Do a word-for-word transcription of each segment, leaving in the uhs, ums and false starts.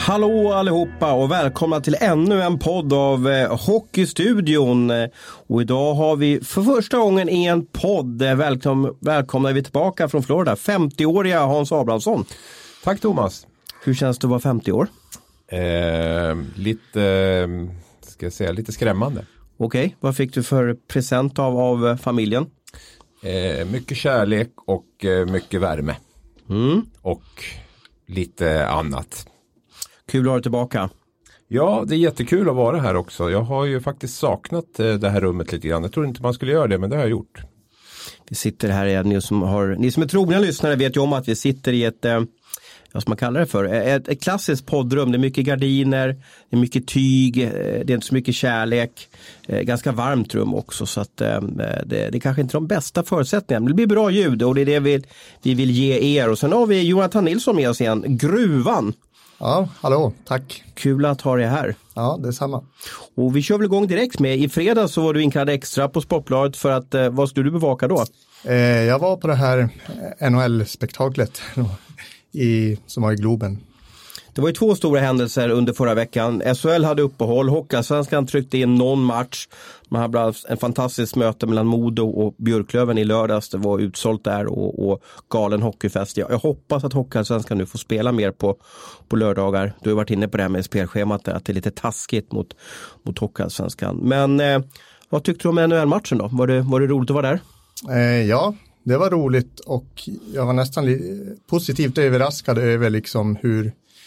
Hallå allihopa och välkomna till ännu en podd av eh, Hockeystudion. Och idag har vi för första gången i en podd välkom- välkomnar vi tillbaka från Florida, femtioåriga Hans Abrahamsson. Tack Thomas. Hur känns det att vara femtio år? Eh, lite, ska jag säga, lite skrämmande. Okej, okay. Vad fick du för present av, av familjen? Eh, mycket kärlek och eh, mycket värme. Mm. Och lite annat. Kul att ha dig tillbaka. Ja, det är jättekul att vara här också. Jag har ju faktiskt saknat eh, det här rummet lite grann. Jag tror inte man skulle göra det, men det har jag gjort. Vi sitter här igen. Ni som, har, ni som är trogna lyssnare vet ju om att vi sitter i ett, eh, vad ska man kalla det för? Ett, ett klassiskt poddrum. Det är mycket gardiner, det är mycket tyg, eh, det är inte så mycket kärlek. Eh, ganska varmt rum också, så att eh, det, det är kanske inte de bästa förutsättningarna. Det blir bra ljud och det är det vi, vi vill ge er. Och sen har vi Jonathan Nilsson med oss igen, Gruvan. Ja, hallå, tack. Kul att ha dig här. Ja, det är samma. Och vi kör väl igång direkt med, i fredag så var du inkallad extra på Sportbladet för att, eh, vad skulle du bevaka då? Eh, jag var på det här N H L-spektaklet i, som var i Globen. Det var ju två stora händelser under förra veckan. S H L hade uppehåll, Hockeyallsvenskan tryckte in någon match. Man hade en fantastisk möte mellan Modo och Björklöven i lördags. Det var utsålt där och, och galen hockeyfest. Jag, jag hoppas att Hockeyallsvenskan nu får spela mer på, på lördagar. Du har varit inne på det här med spelschemat där, att det är lite taskigt mot, mot Hockeyallsvenskan. Men eh, vad tyckte du om N H L-matchen då? Var det, var det roligt att vara där? Eh, ja, det var roligt och jag var nästan li- positivt överraskad över liksom hur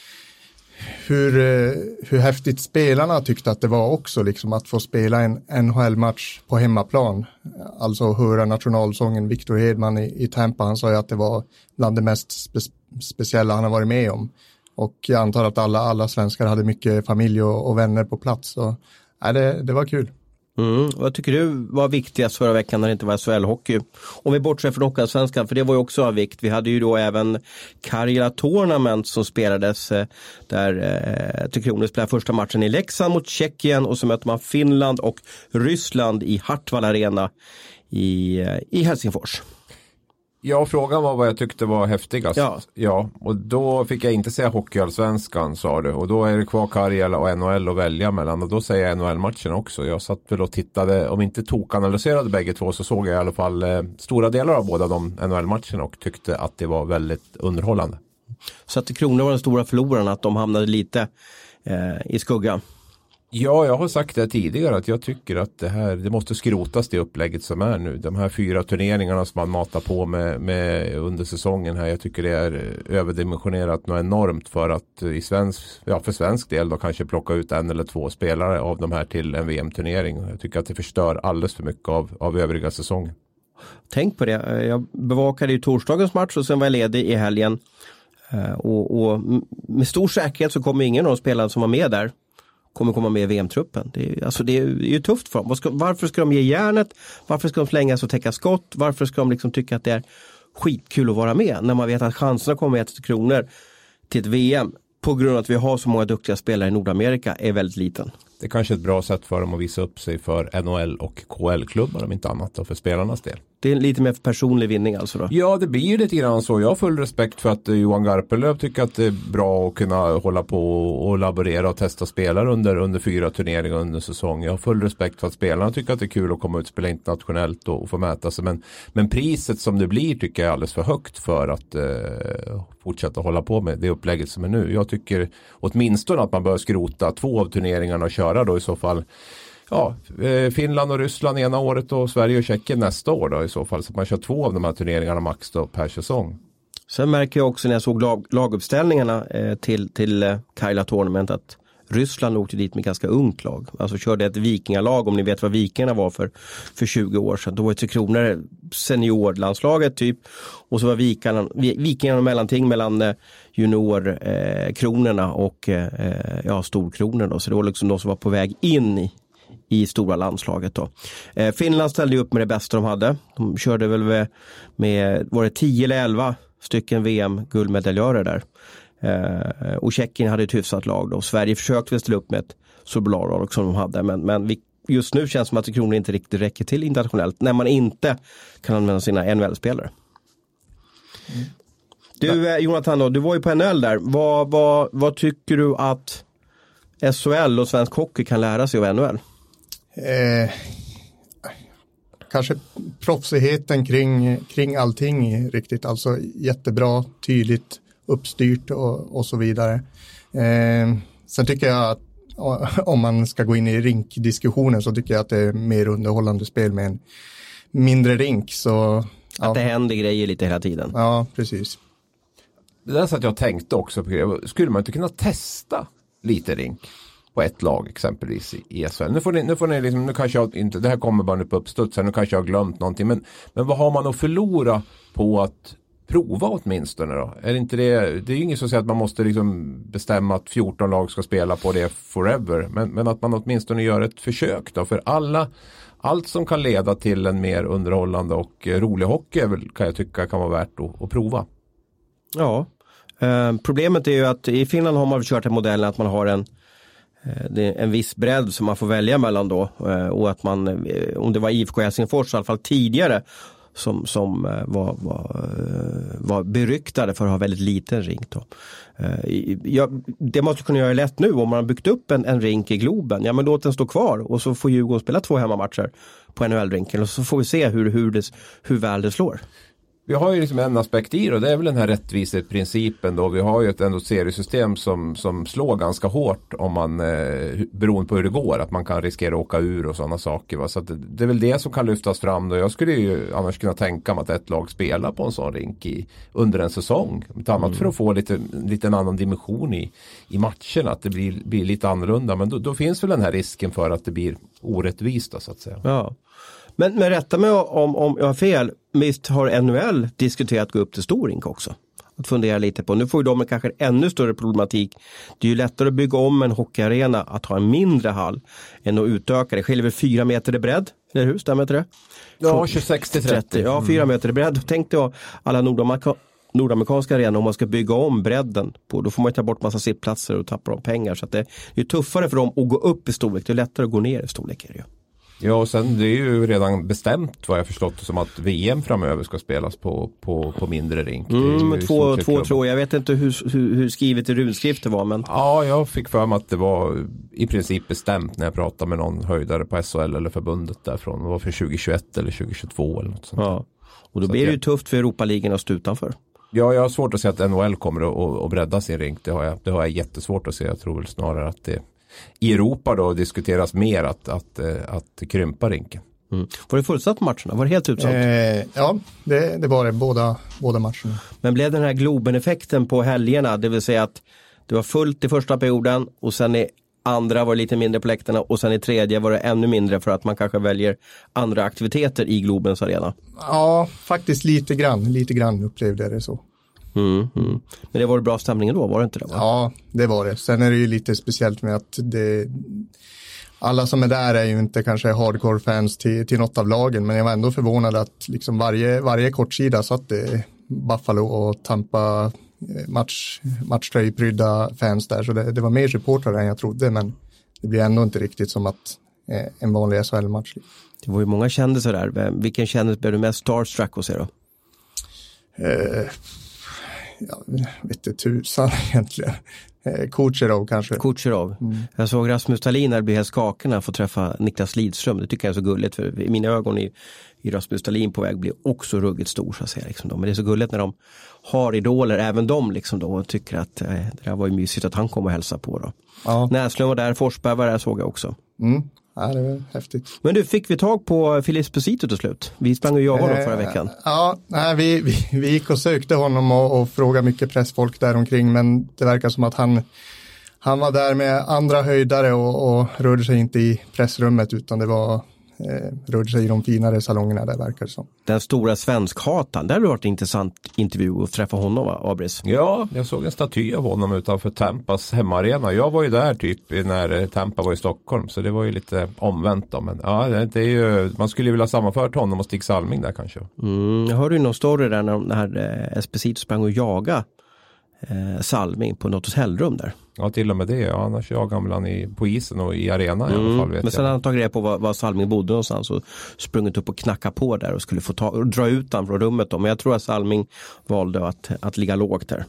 Hur, hur häftigt spelarna tyckte att det var också liksom att få spela en N H L-match på hemmaplan. Alltså höra nationalsången Victor Hedman i, i Tampa. Han sa ju att det var bland det mest spe, speciella han har varit med om. Och jag antar att alla, alla svenskar hade mycket familj och, och vänner på plats. Så ja, det, det var kul. Mm. Vad tycker du var viktigast förra veckan när det inte var S H L-hockey? Om vi bortser från Hockeyallsvenskan, för det var ju också av vikt. Vi hade ju då även Karjala Tournament som spelades eh, där eh, Tre Kronor spelade första matchen i Leksand mot Tjeckien och så mötte man Finland och Ryssland i Hartwall Arena i, eh, i Helsingfors. Ja, frågan var vad jag tyckte var häftigast. Ja. ja, och då fick jag inte säga Hockeyallsvenskan, sa du. Och då är det kvar Karjala och N H L att välja mellan. Och då säger jag N H L-matchen också. Jag satt väl och tittade, om inte tokanalyserade bägge två, så såg jag i alla fall eh, stora delar av båda de N H L-matcherna och tyckte att det var väldigt underhållande. Så att Tre Kronor var den stora förloraren, att de hamnade lite eh, i skugga. Ja, jag har sagt det tidigare att jag tycker att det här, det måste skrotas det upplägget som är nu. De här fyra turneringarna som man matar på med, med under säsongen här, jag tycker det är överdimensionerat något enormt för att i svensk, ja, för svensk del då kanske plocka ut en eller två spelare av de här till en V M-turnering. Jag tycker att det förstör alldeles för mycket av, av övriga säsongen. Tänk på det, jag bevakade ju torsdagens match och sen var jag ledig i helgen. Och, och med stor säkerhet så kommer ingen av de spelare som var med där kommer komma med i V M-truppen. Det är, alltså det är, det är ju tufft för dem. Ska, varför ska de ge järnet? Varför ska de slängas och täcka skott? Varför ska de liksom tycka att det är skitkul att vara med när man vet att chanserna kommer med ett kronor till ett V M på grund av att vi har så många duktiga spelare i Nordamerika är väldigt liten. Det är kanske ett bra sätt för dem att visa upp sig för N H L och K L-klubbar om inte annat och för spelarnas del. Det är lite mer personlig vinning alltså då? Ja, det blir ju lite grann så. Jag har full respekt för att Johan Garpenlöv tycker att det är bra att kunna hålla på och laborera och testa spelare under, under fyra turneringar under säsong. Jag har full respekt för att spelarna tycker att det är kul att komma ut och spela internationellt och, och få mäta sig. Men, men priset som det blir tycker jag är alldeles för högt för att eh, fortsätta hålla på med det upplägget som är nu. Jag tycker åtminstone att man bör skrota två av turneringarna och köra då i så fall. Ja, Finland och Ryssland ena året och Sverige och Tjeckien nästa år då i så fall. Så man kör två av de här turneringarna max då per säsong. Sen märker jag också när jag såg lag, laguppställningarna eh, till, till eh, Karjala Tournament att Ryssland åkte dit med ganska ungt lag. Alltså körde ett vikingalag, om ni vet vad vikingarna var för, för tjugo år sedan. Då var det Tre Kronor seniorlandslaget typ. Och så var vikingarna, vikingarna mellanting mellan eh, juniorkronorna eh, och eh, ja, storkronorna. Så det var liksom de som var på väg in i i stora landslaget då. Eh, Finland ställde upp med det bästa de hade. De körde väl med, med var det tio eller elva stycken V M-guldmedaljörer där. Eh, och Tjeckien hade ett hyfsat lag då. Sverige försökte väl ställa upp med ett så bra lag som de hade. Men, men vi, just nu känns det som att Kronor inte riktigt räcker till internationellt när man inte kan använda sina N H L-spelare. Mm. Du Jonathan då, du var ju på N H L där. Vad, vad, vad tycker du att S H L och svensk hockey kan lära sig av N H L? Eh, kanske proffsigheten kring, kring allting riktigt. Alltså jättebra, tydligt, uppstyrt och, och så vidare. Eh, sen tycker jag att om man ska gå in i rinkdiskussionen så tycker jag att det är mer underhållande spel med en mindre rink. Så, att ja. Det händer grejer lite hela tiden. Ja, precis. Det där så att jag tänkte också på det. Skulle man inte kunna testa lite rink på ett lag exempelvis i S H L? Nu får ni, nu får ni liksom, nu kanske jag inte, det här kommer bara nu på uppstuds, nu kanske jag har glömt någonting. Men, men vad har man att förlora på att prova åtminstone då? Är det inte det, det är ju inget som säger att man måste liksom bestämma att fjorton lag ska spela på det forever. Men, men att man åtminstone gör ett försök då. För alla, allt som kan leda till en mer underhållande och rolig hockey är väl, kan jag tycka kan vara värt att, att prova. Ja, eh, problemet är ju att i Finland har man kört en modell att man har en Det är en viss bredd som man får välja mellan då, och att man, om det var I F K Helsingfors i alla fall tidigare som, som var, var, var beryktade för att ha väldigt liten rink då. Ja, det måste kunna göra lätt nu om man har byggt upp en, en rink i Globen. Ja, men låt den stå kvar och så får Djurgården spela två hemmamatcher på N H L-rinken och så får vi se hur, hur, det, hur väl det slår. Vi har ju liksom en aspekt i och det är väl den här rättviseprincipen då. Vi har ju ett ändå seriesystem som, som slår ganska hårt om man, eh, beroende på hur det går, att man kan riskera att åka ur och sådana saker. Va? Så att det, det är väl det som kan lyftas fram då. Jag skulle ju annars kunna tänka mig att ett lag spelar på en sån rink i, under en säsong. Ett annat mm. för att få lite, lite en annan dimension i, i matchen, att det blir, blir lite annorlunda. Men då, då finns väl den här risken för att det blir orättvist då, så att säga. Ja. Men, men rätta mig om, om jag har fel, visst har N H L diskuterat att gå upp till stor rink också? Att fundera lite på. Nu får ju de en kanske ännu större problematik. Det är ju lättare att bygga om en hockeyarena att ha en mindre hall än att utöka det. Skiljer väl fyra meter i bredd, eller hur? Stämmer inte det? Ja, tjugosex till trettio. Ja, fyra meter i bredd. Tänk dig alla nordamerika, nordamerikanska arenor om man ska bygga om bredden på. Då får man ta bort massa sittplatser och tappa de pengar. Så att det är tuffare för dem att gå upp i storlek. Det är lättare att gå ner i storlek. Är det ju. Ja, och sen det är ju redan bestämt vad jag förstått som att V M framöver ska spelas på, på, på mindre rink. Mm, två, två tror jag. Jag vet inte hur, hur, hur skrivet i runskrift det var. Men... Ja, jag fick för mig att det var i princip bestämt när jag pratade med någon höjdare på S H L eller förbundet därifrån. Det var för tjugohundratjugoett eller tjugohundratjugotvå eller något sånt. Ja, och då så blir det ju tufft för Europaligan att stå utanför. Ja, jag har svårt att se att N H L kommer att, att bredda sin rink. Det har, jag, det har jag jättesvårt att se. Jag tror väl snarare att det i Europa då diskuteras mer att, att, att krympa rinken. Mm. Var det fullsatt matcherna? Var det helt utsålt? Eh, ja, det, det var det. Båda, båda matcherna. Men blev den här Globen-effekten på helgerna? Det vill säga att det var fullt i första perioden och sen i andra var det lite mindre på läktarna och sen i tredje var det ännu mindre för att man kanske väljer andra aktiviteter i Globens arena? Ja, faktiskt lite grann. Lite grann upplevde det så. Mm, mm. Men det var bra stämning då, var det inte det? Va? Ja, det var det. Sen är det ju lite speciellt med att det, alla som är där är ju inte kanske hardcore-fans till, till något av lagen, men jag var ändå förvånad att liksom varje, varje kortsida satt det Buffalo och Tampa match, matchtröjprydda fans där, så det, det var mer supportrar än jag trodde, men det blir ändå inte riktigt som att eh, en vanlig S H L-match. Det var ju många kändisar där. Vilken kändis blev du mest starstruck hos er då? Eh, jag vet inte tusan egentligen. Eh, Kucherov kanske. Kucherov. Mm. Jag såg Rasmus Dahlin när det blev helt skakig när han får träffa Niklas Lidström. Det tycker jag är så gulligt, för i mina ögon är, är Rasmus Dahlin på väg blir också ruggigt stor, så att säga, liksom då. Men det är så gulligt när de har idoler, även de liksom då, och tycker att eh, det där var ju mysigt att han kom och hälsa på då. Ja. Näslund var där, Forsberg var där, såg jag också. Mm. Ja, det var häftigt. Men du, fick vi tag på Filip Esposito till slut? Vi sprang och jagade honom förra veckan. Ja, nej, vi, vi, vi gick och sökte honom och, och frågade mycket pressfolk där omkring, men det verkar som att han, han var där med andra höjdare och, och rörde sig inte i pressrummet, utan det var eh, rörde sig i de finare salongerna där, verkar det som. Den stora svenskhatan, där har det varit en intressant intervju att träffa honom, va, Abris? Ja, jag såg en staty av honom utanför Tampas hemmaarena. Jag var ju där typ när Tampa var i Stockholm, så det var ju lite omvänt då. Men ja, det är ju, man skulle ju vilja sammanföra honom och Stig Salming där kanske. Mm, jag hörde ju någon story där när, när Esposito sprang och jaga eh, Salming på något hotellrum där. Ja, till och med det. Ja, annars jagade han i, på isen och i arenan mm. i alla fall. Vet Men sen jag. hade han tagit reda på var, var Salming bodde någonstans och sprungit upp och knacka på där och skulle få ta, och dra ut han från rummet då. Men jag tror att Salming valde att, att ligga lågt där.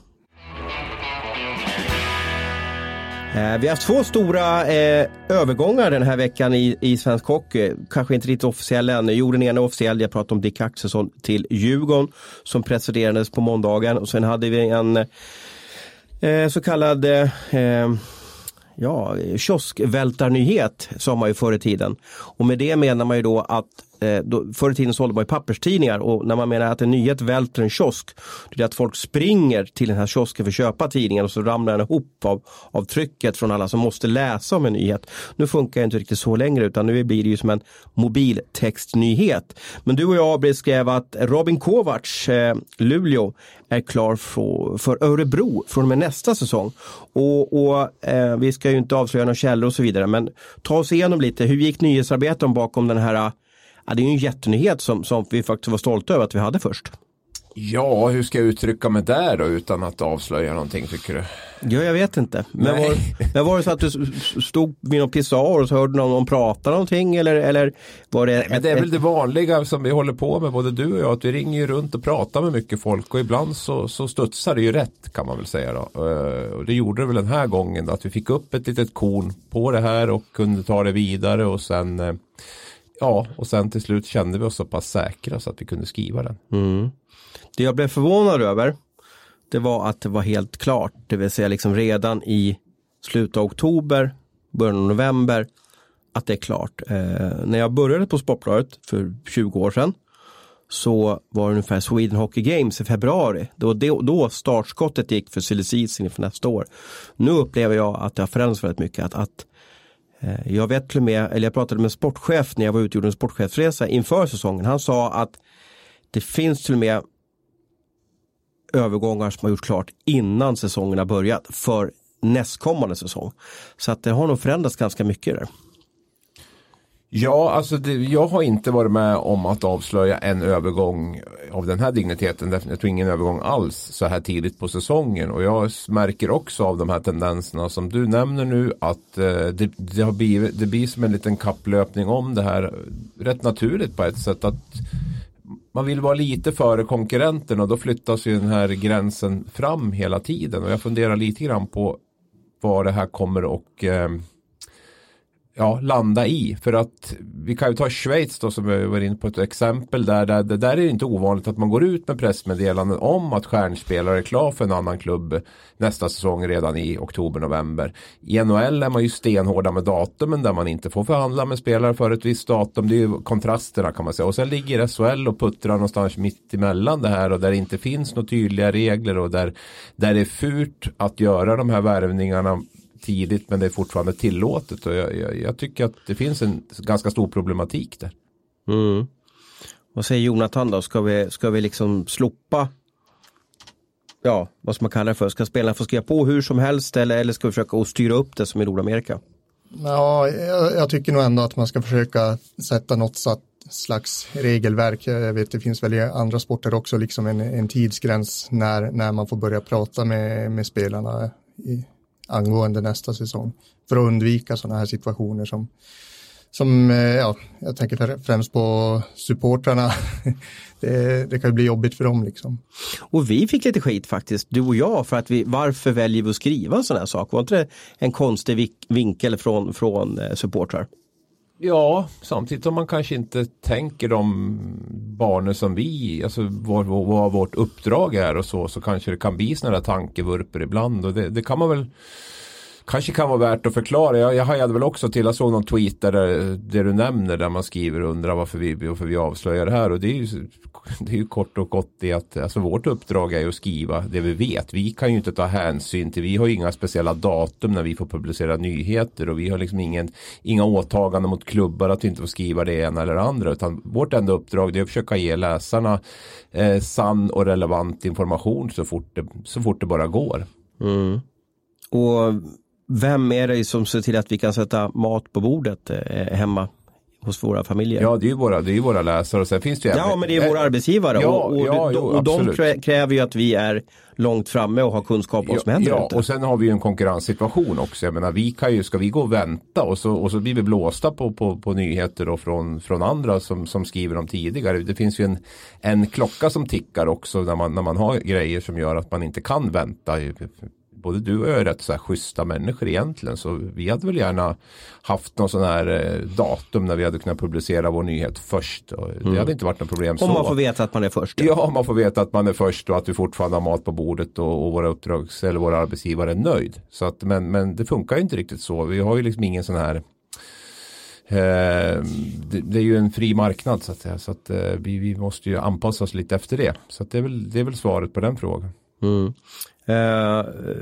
Eh, vi har haft två stora eh, övergångar den här veckan i, i svensk hockey. Kanske inte riktigt officiell än. Jo, den ena officiell. Jag pratade om Dick Axelsson till Djurgården som presenterades på måndagen. Och sen hade vi en eh, så kallad eh, ja, kioskvältarnyhet som man ju förr i tiden. Och med det menar man ju då att eh, då, förr i tiden sålde man ju papperstidningar och när man menar att en nyhet välter en kiosk, det är att folk springer till den här kiosken för att köpa tidningen och så ramlar den ihop av, av trycket från alla som måste läsa om en nyhet. Nu funkar det inte riktigt så längre utan nu blir det ju som en mobiltextnyhet. Men du och jag beskrev att Robin Kovacs eh, Luleå är klar för, för Örebro från och med nästa säsong. Och, och eh, vi ska ju inte avslöja några källor och så vidare, men ta oss igenom lite. Hur gick nyhetsarbeten bakom den här? Ja, det är ju en jättenyhet som, som vi faktiskt var stolta över att vi hade först. Ja, hur ska jag uttrycka mig där då utan att avslöja någonting tycker du? Ja, jag vet inte. Men var, men var det så att du stod vid någon pissoar och så hörde någon, någon prata någonting eller, eller var det? Nej, men det är väl det vanliga som vi håller på med både du och jag, att vi ringer ju runt och pratar med mycket folk och ibland så, så studsar det ju rätt kan man väl säga då. Och det gjorde det väl den här gången då, att vi fick upp ett litet korn på det här och kunde ta det vidare och sen ja, och sen till slut kände vi oss så pass säkra så att vi kunde skriva den. Mm. Det jag blev förvånad över, det var att det var helt klart. Det vill säga liksom redan i slutet av oktober, början av november, att det är klart. Eh, när jag började på Sportbladet för tjugo år sedan så var det ungefär Sweden Hockey Games i februari. Det var då, då startskottet gick för silly season inför nästa år. Nu upplever jag att det har förändrats väldigt mycket. Att, att eh, jag vet till och med, eller jag pratade med en sportchef när jag var ute och gjorde en sportchefsresa inför säsongen. Han sa att det finns till och med övergångar som har gjort klart innan säsongen har börjat för nästkommande säsong. Så att det har nog förändrats ganska mycket där. Ja, alltså det, jag har inte varit med om att avslöja en övergång av den här digniteten. Jag tror ingen övergång alls så här tidigt på säsongen. Och jag märker också av de här tendenserna som du nämner nu att eh, det, det, har blivit, det blir som en liten kapplöpning om det här. Rätt naturligt på ett sätt att man vill vara lite före konkurrenten och då flyttas ju den här gränsen fram hela tiden. Och jag funderar lite grann på vad det här kommer och eh, ja, landa i. För att vi kan ju ta Schweiz då som vi var inne på ett exempel där, där det där är det inte ovanligt att man går ut med pressmeddelanden om att stjärnspelare är klar för en annan klubb nästa säsong redan i oktober-november. I N H L är man ju stenhårda med datumen där man inte får förhandla med spelare för ett visst datum. Det är ju kontrasterna kan man säga. Och sen ligger S H L och puttrar någonstans mitt emellan det här och där det inte finns några tydliga regler och där, där det är fult att göra de här värvningarna tidigt men det är fortfarande tillåtet och jag, jag, jag tycker att det finns en ganska stor problematik där. Mm. Vad säger Jonathan då? Ska vi, ska vi liksom slopa ja, vad ska man kalla det för? Ska spelarna få skriva på hur som helst eller, eller ska vi försöka styra upp det som i Nordamerika? Ja, jag, jag tycker nog ändå att man ska försöka sätta något satt slags regelverk. Jag vet det finns väl i andra sporter också liksom en, en tidsgräns när, när man får börja prata med, med spelarna i angående nästa säsong för att undvika sådana här situationer som, som ja, jag tänker främst på supportrarna. det, det kan bli jobbigt för dem liksom. Och vi fick lite skit faktiskt, du och jag, för att vi, varför väljer vi att skriva en sån här sak? Var inte det en konstig vik- vinkel från, från eh, supportrar? Ja, samtidigt som man kanske inte tänker de barnen som vi, alltså vad, vad vårt uppdrag är och så, så kanske det kan bli sådana där tankevurper ibland och det, det kan man väl kanske kan vara värt att förklara. Jag, jag hajade väl också till, jag såg någon tweet där det du nämner där man skriver och undrar varför vi, varför vi avslöjar det här och det är ju, det är ju kort och gott det att alltså vårt uppdrag är ju att skriva det vi vet. Vi kan ju inte ta hänsyn till, vi har ju inga speciella datum när vi får publicera nyheter och vi har liksom ingen, inga åtaganden mot klubbar att vi inte får skriva det ena eller andra utan vårt enda uppdrag det är att försöka ge läsarna eh, sann och relevant information så fort det, så fort det bara går. Mm. Och vem är det som ser till att vi kan sätta mat på bordet eh, hemma hos våra familjer. Ja, det är ju våra, det är ju våra läsare och sen finns det ju... Ja, men det är våra arbetsgivare ja, och, och, ja, och, jo, och de absolut. kräver ju att vi är långt framme och har kunskap om vad som händer. Ja, ute. och sen har vi ju en konkurrenssituation också. Jag menar, vi kan ju, ska vi gå och vänta och så, och så blir vi blåsta på, på, på nyheter då från, från andra som, som skriver om tidigare. Det finns ju en, en klocka som tickar också när man, när man har grejer som gör att man inte kan vänta. Både du och jag är rätt så här schyssta människor egentligen, så vi hade väl gärna haft någon sån här eh, datum när vi hade kunnat publicera vår nyhet först. Och det mm. hade inte varit något problem. Om så. man får veta att man är först. Ja, man får veta att man är först och att vi fortfarande har mat på bordet och, och våra uppdrags eller våra arbetsgivare är nöjd. Så att, men, men det funkar ju inte riktigt så. Vi har ju liksom ingen sån här eh, det, det är ju en fri marknad så att säga. Så att eh, vi, vi måste ju anpassa oss lite efter det. Så att det är väl, det är väl svaret på den frågan. Mm. Uh,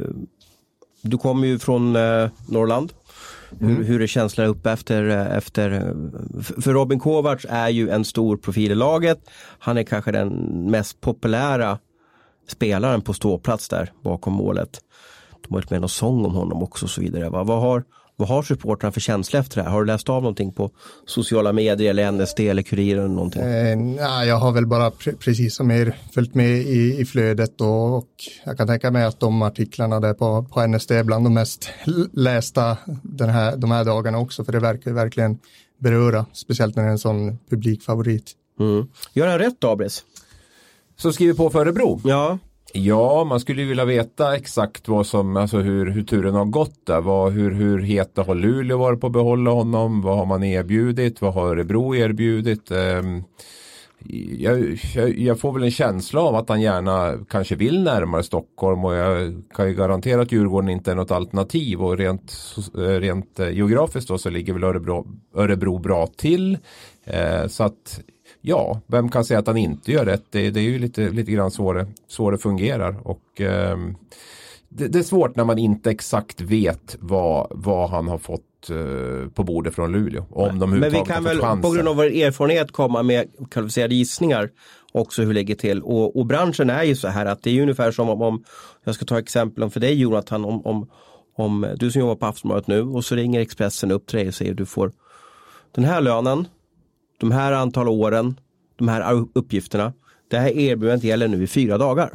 du kommer ju från uh, Norrland. Mm. Hur, hur är känslan uppe efter, efter för Robin Kovacs är ju en stor profil i laget. Han är kanske den mest populära spelaren på ståplats där bakom målet. De har varit med någon sång om honom också och så vidare. Va? Vad har Vad har supportrarna för känsla efter det här? Har du läst av någonting på sociala medier eller N S D eller Kuriren eller någonting? Eh, nej, jag har väl bara pre- precis som er följt med i, i flödet och, och jag kan tänka mig att de artiklarna där på, på N S D är bland de mest lästa den här, de här dagarna också, för det verkar verkligen beröra, speciellt när det är en sån publikfavorit. Mm. Gör han rätt, Abris? Så skriver på för Örebro. Ja. Ja, man skulle ju vilja veta exakt vad som, alltså hur, hur turen har gått där. Vad, hur, hur heta har Luleå varit på att behålla honom? Vad har man erbjudit? Vad har Örebro erbjudit? Um, jag, jag, jag får väl en känsla av att han gärna kanske vill närmare Stockholm, och jag kan ju garantera att Djurgården inte är något alternativ, och rent, rent geografiskt då så ligger väl Örebro, Örebro bra till. Uh, så att ja, vem kan säga att han inte gör rätt? Det, det är ju lite, lite grann så det, så det fungerar. Och eh, det, det är svårt när man inte exakt vet vad, vad han har fått eh, på bordet från Luleå. Om de Men vi kan väl på grund av vår erfarenhet komma med kvalificerade gissningar också hur det ligger till. Och, och branschen är ju så här att det är ungefär som om, om jag ska ta exempel om för dig Jonathan, om, om, om du som jobbar på Aftonbladet nu och så ringer Expressen upp till dig och säger du får den här lönen, de här antal åren, de här uppgifterna. Det här erbjudandet gäller nu i fyra dagar.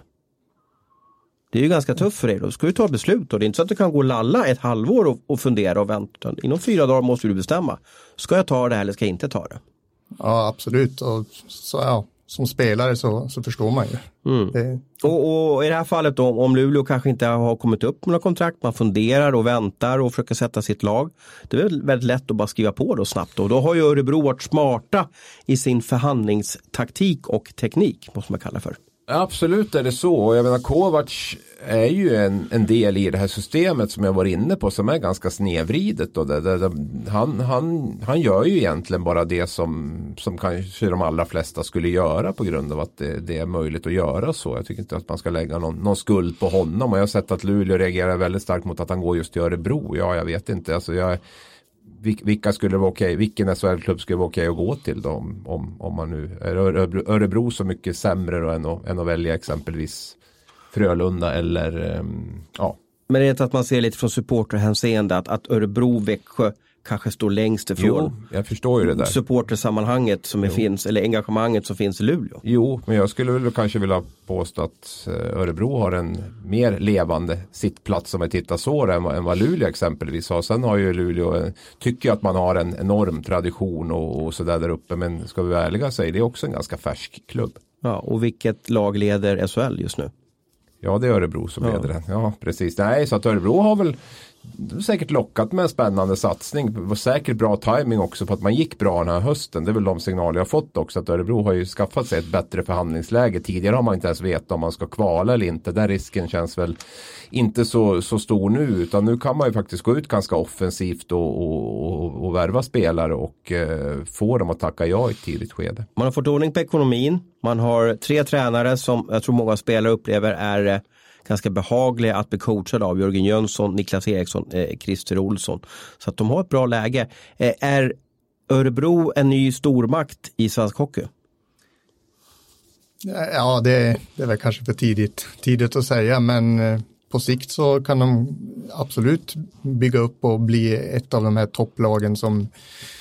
Det är ju ganska tufft för dig. Då ska du ta beslut. Och det är inte så att du kan gå och lalla ett halvår och, och fundera och vänta. Inom fyra dagar måste du bestämma. Ska jag ta det eller ska jag inte ta det? Ja, absolut. Och så, ja, som spelare så, så förstår man ju. Mm. Det... Och, och i det här fallet då, om Luleå kanske inte har kommit upp med något kontrakt, man funderar och väntar och försöker sätta sitt lag. Det är väl väldigt lätt att bara skriva på då snabbt. Och då har ju Örebro varit smarta i sin förhandlingstaktik och teknik, måste man kalla för. Absolut är det så. Och jag menar, Kovacs är ju en, en del i det här systemet som jag var inne på, som är ganska snedvridet. Och det, det, det, han, han, han gör ju egentligen bara det som, som kanske de allra flesta skulle göra på grund av att det, det är möjligt att göra så. Jag tycker inte att man ska lägga någon, någon skuld på honom. Och jag har sett att Luleå reagerar väldigt starkt mot att han går just till Örebro. Ja, jag vet inte. Alltså jag... Vilka skulle vara okej, vilken S H L-klubb skulle vara okej att gå till då, om, om, om man nu är Örebro så mycket sämre då än, att, än att välja exempelvis Frölunda eller um, ja. Men det är att man ser lite från supporterhänseende att, att Örebro, Växjö kanske står längst ifrån. Jo, jag förstår ju det där. Supportersammanhanget som är finns, eller engagemanget som finns i Luleå. Jo, men jag skulle väl kanske vilja påstå att Örebro har en mer levande sittplats som ett tittasår än, än vad Luleå exempelvis har. Sen har ju Luleå, tycker jag att man har en enorm tradition och, och sådär där uppe, men ska vi vara ärliga säga, det är också en ganska färsk klubb. Ja, och vilket lag leder S H L just nu? Ja, det är Örebro som ja. leder den. Ja, precis. Nej, så att Örebro har väl säkert lockat med en spännande satsning. Det var säkert bra timing också på att man gick bra den här hösten. Det är väl de signaler jag har fått också, att Örebro har ju skaffat sig ett bättre förhandlingsläge. Tidigare har man inte ens vetat om man ska kvala eller inte. Den risken känns väl inte så, så stor nu, utan nu kan man ju faktiskt gå ut ganska offensivt och, och, och, och värva spelare och eh, få dem att tacka ja i ett tidigt skede. Man har fått ordning på ekonomin. Man har tre tränare som jag tror många spelare upplever är eh, ganska behagliga att bli coachade av. Jörgen Jönsson, Niklas Eriksson, eh, Christer Olsson. Så att de har ett bra läge. Eh, är Örebro en ny stormakt i svensk hockey? Ja, det, det är väl kanske för tidigt, tidigt att säga, men eh, på sikt så kan de absolut bygga upp och bli ett av de här topplagen som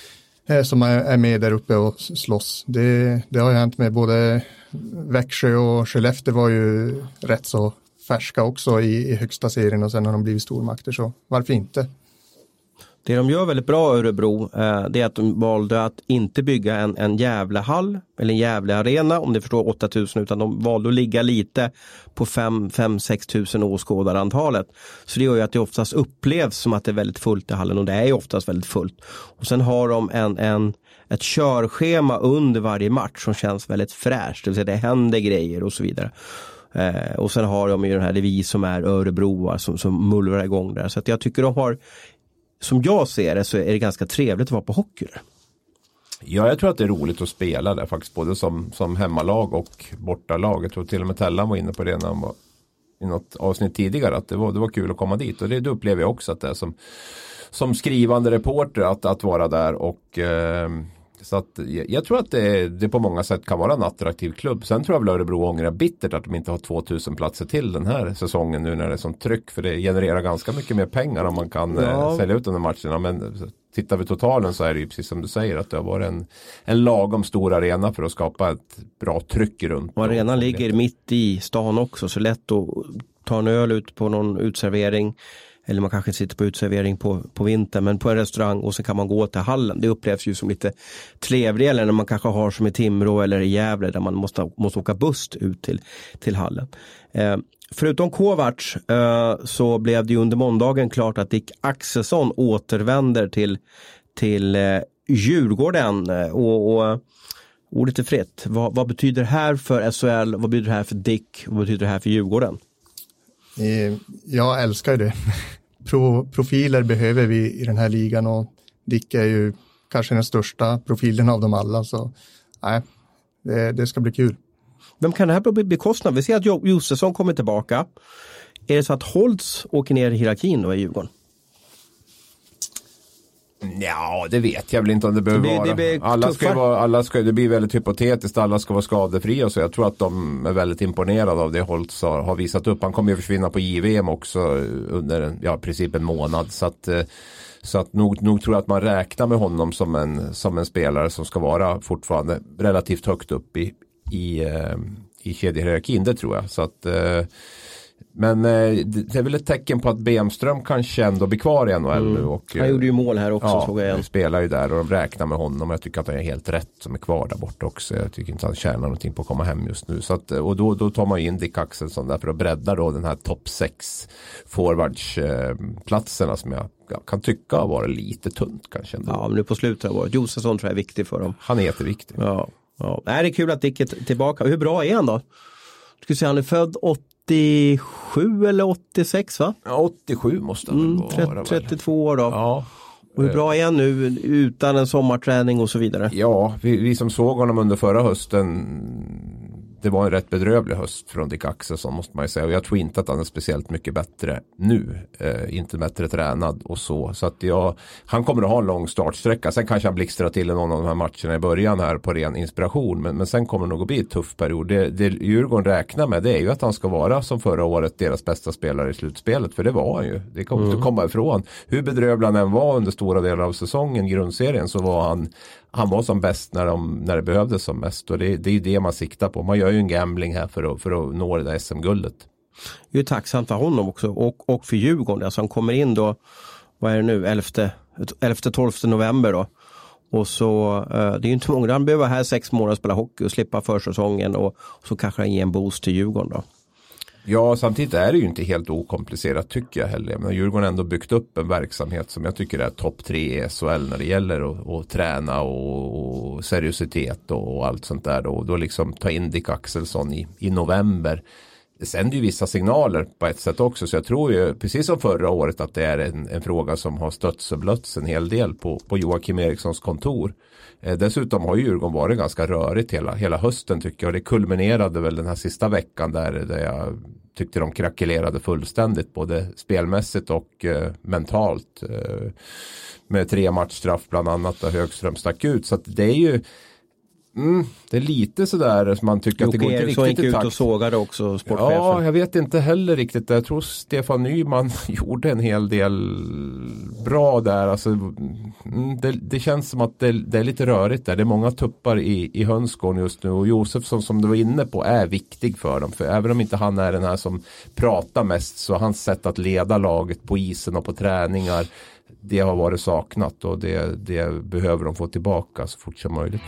som är med där uppe och slåss. Det, det har ju hänt med både Växjö och Skellefteå var ju rätt så färska också i, i högsta serien och sen har de blivit stormakter, så varför inte? Det de gör väldigt bra Örebro eh, det är att de valde att inte bygga en, en jävla hall eller en jävla arena om det förstår åtta tusen, utan de valde att ligga lite på fem till sex tusen åskådarantalet. Så det gör ju att det oftast upplevs som att det är väldigt fullt i hallen, och det är ju oftast väldigt fullt. Och sen har de en, en, ett körschema under varje match som känns väldigt fräscht, det vill säga det händer grejer och så vidare. Eh, och sen har de ju den här devis som är Örebroar som, som mullrar igång där. Så att jag tycker de har, som jag ser det, så är det ganska trevligt att vara på hockey där. Ja, jag tror att det är roligt att spela där faktiskt, både som, som hemmalag och bortalag. Jag tror till och med Tellan var inne på det när han var i något avsnitt tidigare, att det var, det var kul att komma dit. Och det, det upplever jag också att det är som, som skrivande reporter att, att vara där. Och eh, så att jag, jag tror att det, det på många sätt kan vara en attraktiv klubb. Sen tror jag väl Örebro ångrar bittert att de inte har tvåtusen platser till den här säsongen nu när det är sånt tryck. För det genererar ganska mycket mer pengar om man kan ja. eh, sälja ut de matcherna. Men tittar vi totalen så är det ju precis som du säger att det har varit en, en lagom stor arena för att skapa ett bra tryck runt. Och arenan och ligger mitt i stan också, så lätt att ta en öl ut på någon utservering. Eller man kanske sitter på utservering på, på vintern, men på en restaurang, och så kan man gå till hallen. Det upplevs ju som lite trevligare när man kanske har som i Timrå eller i Gävle där man måste, måste åka buss ut till, till hallen. Eh, förutom Kovacs eh, så blev det ju under måndagen klart att Dick Axelsson återvänder till, till eh, Djurgården. Och, och ordet är fritt. Vad, vad betyder det här för S H L? Vad betyder det här för Dick? Vad betyder det här för Djurgården? Jag älskar det. Pro, profiler behöver vi i den här ligan, och Dick är ju kanske den största profilen av dem alla, så nej, det, det ska bli kul. Vem kan det här bli bekostnad? Vi ser att Josefsson kommer tillbaka. Är det så att Holtz åker ner i hierarkin då i Djurgården? Ja, det vet jag väl inte om det behöver det, vara. Det, blir alla ska vara, alla ska, det blir väldigt hypotetiskt, alla ska vara skadefria, så jag tror att de är väldigt imponerade av det Holtz har, har visat upp. Han kommer ju försvinna på J V M också under ja, i princip en månad, så att, så att nog, nog tror jag att man räknar med honom som en, som en spelare som ska vara fortfarande relativt högt upp i, i, i kedjehierarkin, det tror jag. Så att men eh, det är väl ett tecken på att Bemström kanske ändå blir kvar i N H L mm. nu. Och, han gjorde ju mål här också, ja, såg jag igen. Spelar ju där och de räknar med honom. Jag tycker att han är helt rätt som är kvar där borta också. Jag tycker inte att han tjänar någonting på att komma hem just nu. Så att, och då, då tar man ju in Dick Axelsson där för att bredda då den här topp sex forwardsplatserna eh, som jag ja, kan tycka har varit lite tunt kanske ändå. Ja, men nu på slutet har varit. Josefsson tror jag är viktig för dem. Han är jätteviktig. Ja, ja. Nej, det är kul att Dick är t- tillbaka. Hur bra är han då? Ska säga, han är född åttiosju eller åttiosex, va? Ja, åttiosju måste han mm, väl vara. trettiotvå år då. Ja. Och hur bra är han nu utan en sommarträning och så vidare? Ja, vi, vi som såg honom under förra hösten, det var en rätt bedrövlig höst från Dick Axelsson måste man ju säga. Och jag tror inte att han är speciellt mycket bättre nu. Eh, inte bättre tränad och så. Så att jag, han kommer att ha en lång startsträcka. Sen kanske han blixtrar till i någon av de här matcherna i början här på ren inspiration. Men, men sen kommer det nog att bli en tuff period. Det, det Djurgården räknar med, det är ju att han ska vara som förra året deras bästa spelare i slutspelet. För det var han ju. Det kommer mm. inte komma ifrån. Hur bedrövlig han än var under stora delar av säsongen, grundserien, så var han Han var som bäst när, de, när det behövdes som mest. Och det, det är ju det man siktar på. Man gör ju en gambling här för att, för att nå det där S M-guldet. Det är tacksamt för honom också. Och, och för Djurgården. Alltså han kommer in då, vad är det nu, elfte tolfte november då. Och så, eh, det är ju inte många. Han behöver vara här sex månader och spela hockey och slippa försäsongen. Och, och så kanske han ger en boost till Djurgården då. Ja, samtidigt är det ju inte helt okomplicerat tycker jag heller. Men Djurgården har ändå byggt upp en verksamhet som jag tycker är topp tre i S H L när det gäller att, att träna och, och seriositet och, och allt sånt där. Då, då liksom ta in Dick Axelsson i, i november. Det sänder ju vissa signaler på ett sätt också, så jag tror ju precis som förra året att det är en, en fråga som har stötts och blötts en hel del på, på Joakim Erikssons kontor. Eh, dessutom har ju Djurgården varit ganska rörigt hela, hela hösten tycker jag, och det kulminerade väl den här sista veckan där, där jag tyckte de krackelerade fullständigt både spelmässigt och eh, mentalt eh, med tre matchstraff bland annat där Högström stack ut, så att det är ju Mm, det är lite sådär som man tycker Jocke att det går inte Eriksson riktigt gick i ut takt. och sågade också sportchefen. Ja, jag vet inte heller riktigt. Jag tror Stefan Nyman gjorde en hel del bra där. Alltså, det, det känns som att det, det är lite rörigt där. Det är många tuppar i, i hönsgården just nu. Och Josefsson, som du var inne på, är viktig för dem. För även om inte han är den här som pratar mest, så hans sätt att leda laget på isen och på träningar, det har varit saknat. Och det, det behöver de få tillbaka så fort som möjligt.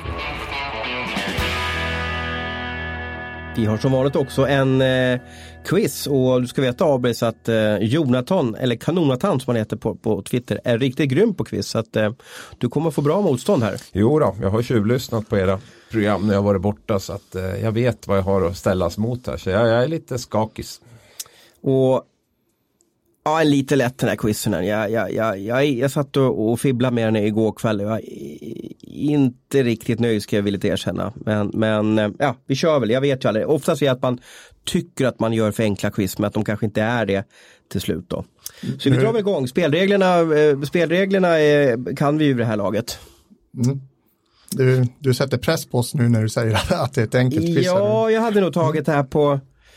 Vi har som vanligt också en eh, quiz, och du ska veta, Abris, att eh, Jonathan, eller Kanonatan som han heter på, på Twitter, är riktigt grym på quiz. Så att eh, du kommer få bra motstånd här. Jo då, jag har tjuvlyssnat på era program när jag varit borta, så att eh, jag vet vad jag har att ställas mot här. Så jag, jag är lite skakis. Och ja, lite lätt den här quizen. Jag, jag, jag, jag, jag satt och, och fibblade med den igår kväll. Jag är inte riktigt nöjd, ska jag vilja erkänna. Men, men ja, vi kör väl. Jag vet ju aldrig. Oftast är det att man tycker att man gör för enkla quiz, men att de kanske inte är det till slut då. Så vi drar väl igång. Spelreglerna, eh, spelreglerna är, kan vi ju i det här laget. Mm. Du, du sätter press på oss nu när du säger att det är ett enkelt quiz. Ja, jag hade nog tagit det här på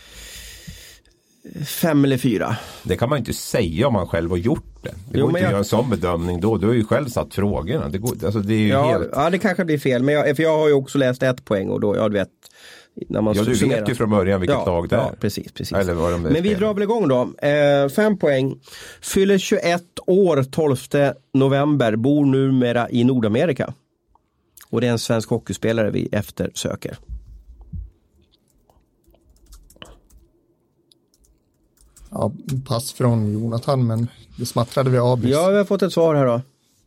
fem eller fyra. Det kan man inte säga om man själv har gjort det. Det Jo, går inte jag... att göra en sån bedömning då. Du har ju själv satt frågorna. Det, går, alltså det är ju ja, helt... ja, det kanske blir fel. Men jag, för jag har ju också läst ett poäng och då, ja, du vet, när man ja, du summerar. vet ju från början vilket ja, lag det är. Ja, precis, precis. Eller vad de Men vi spelar. drar väl igång då. Eh, fem poäng. Fyller tjugoett år tolfte november. Bor numera i Nordamerika. Och det är en svensk hockeyspelare vi eftersöker. Ja, pass från Jonathan, men det smattrade vi Abris. Ja, vi har fått ett svar här då.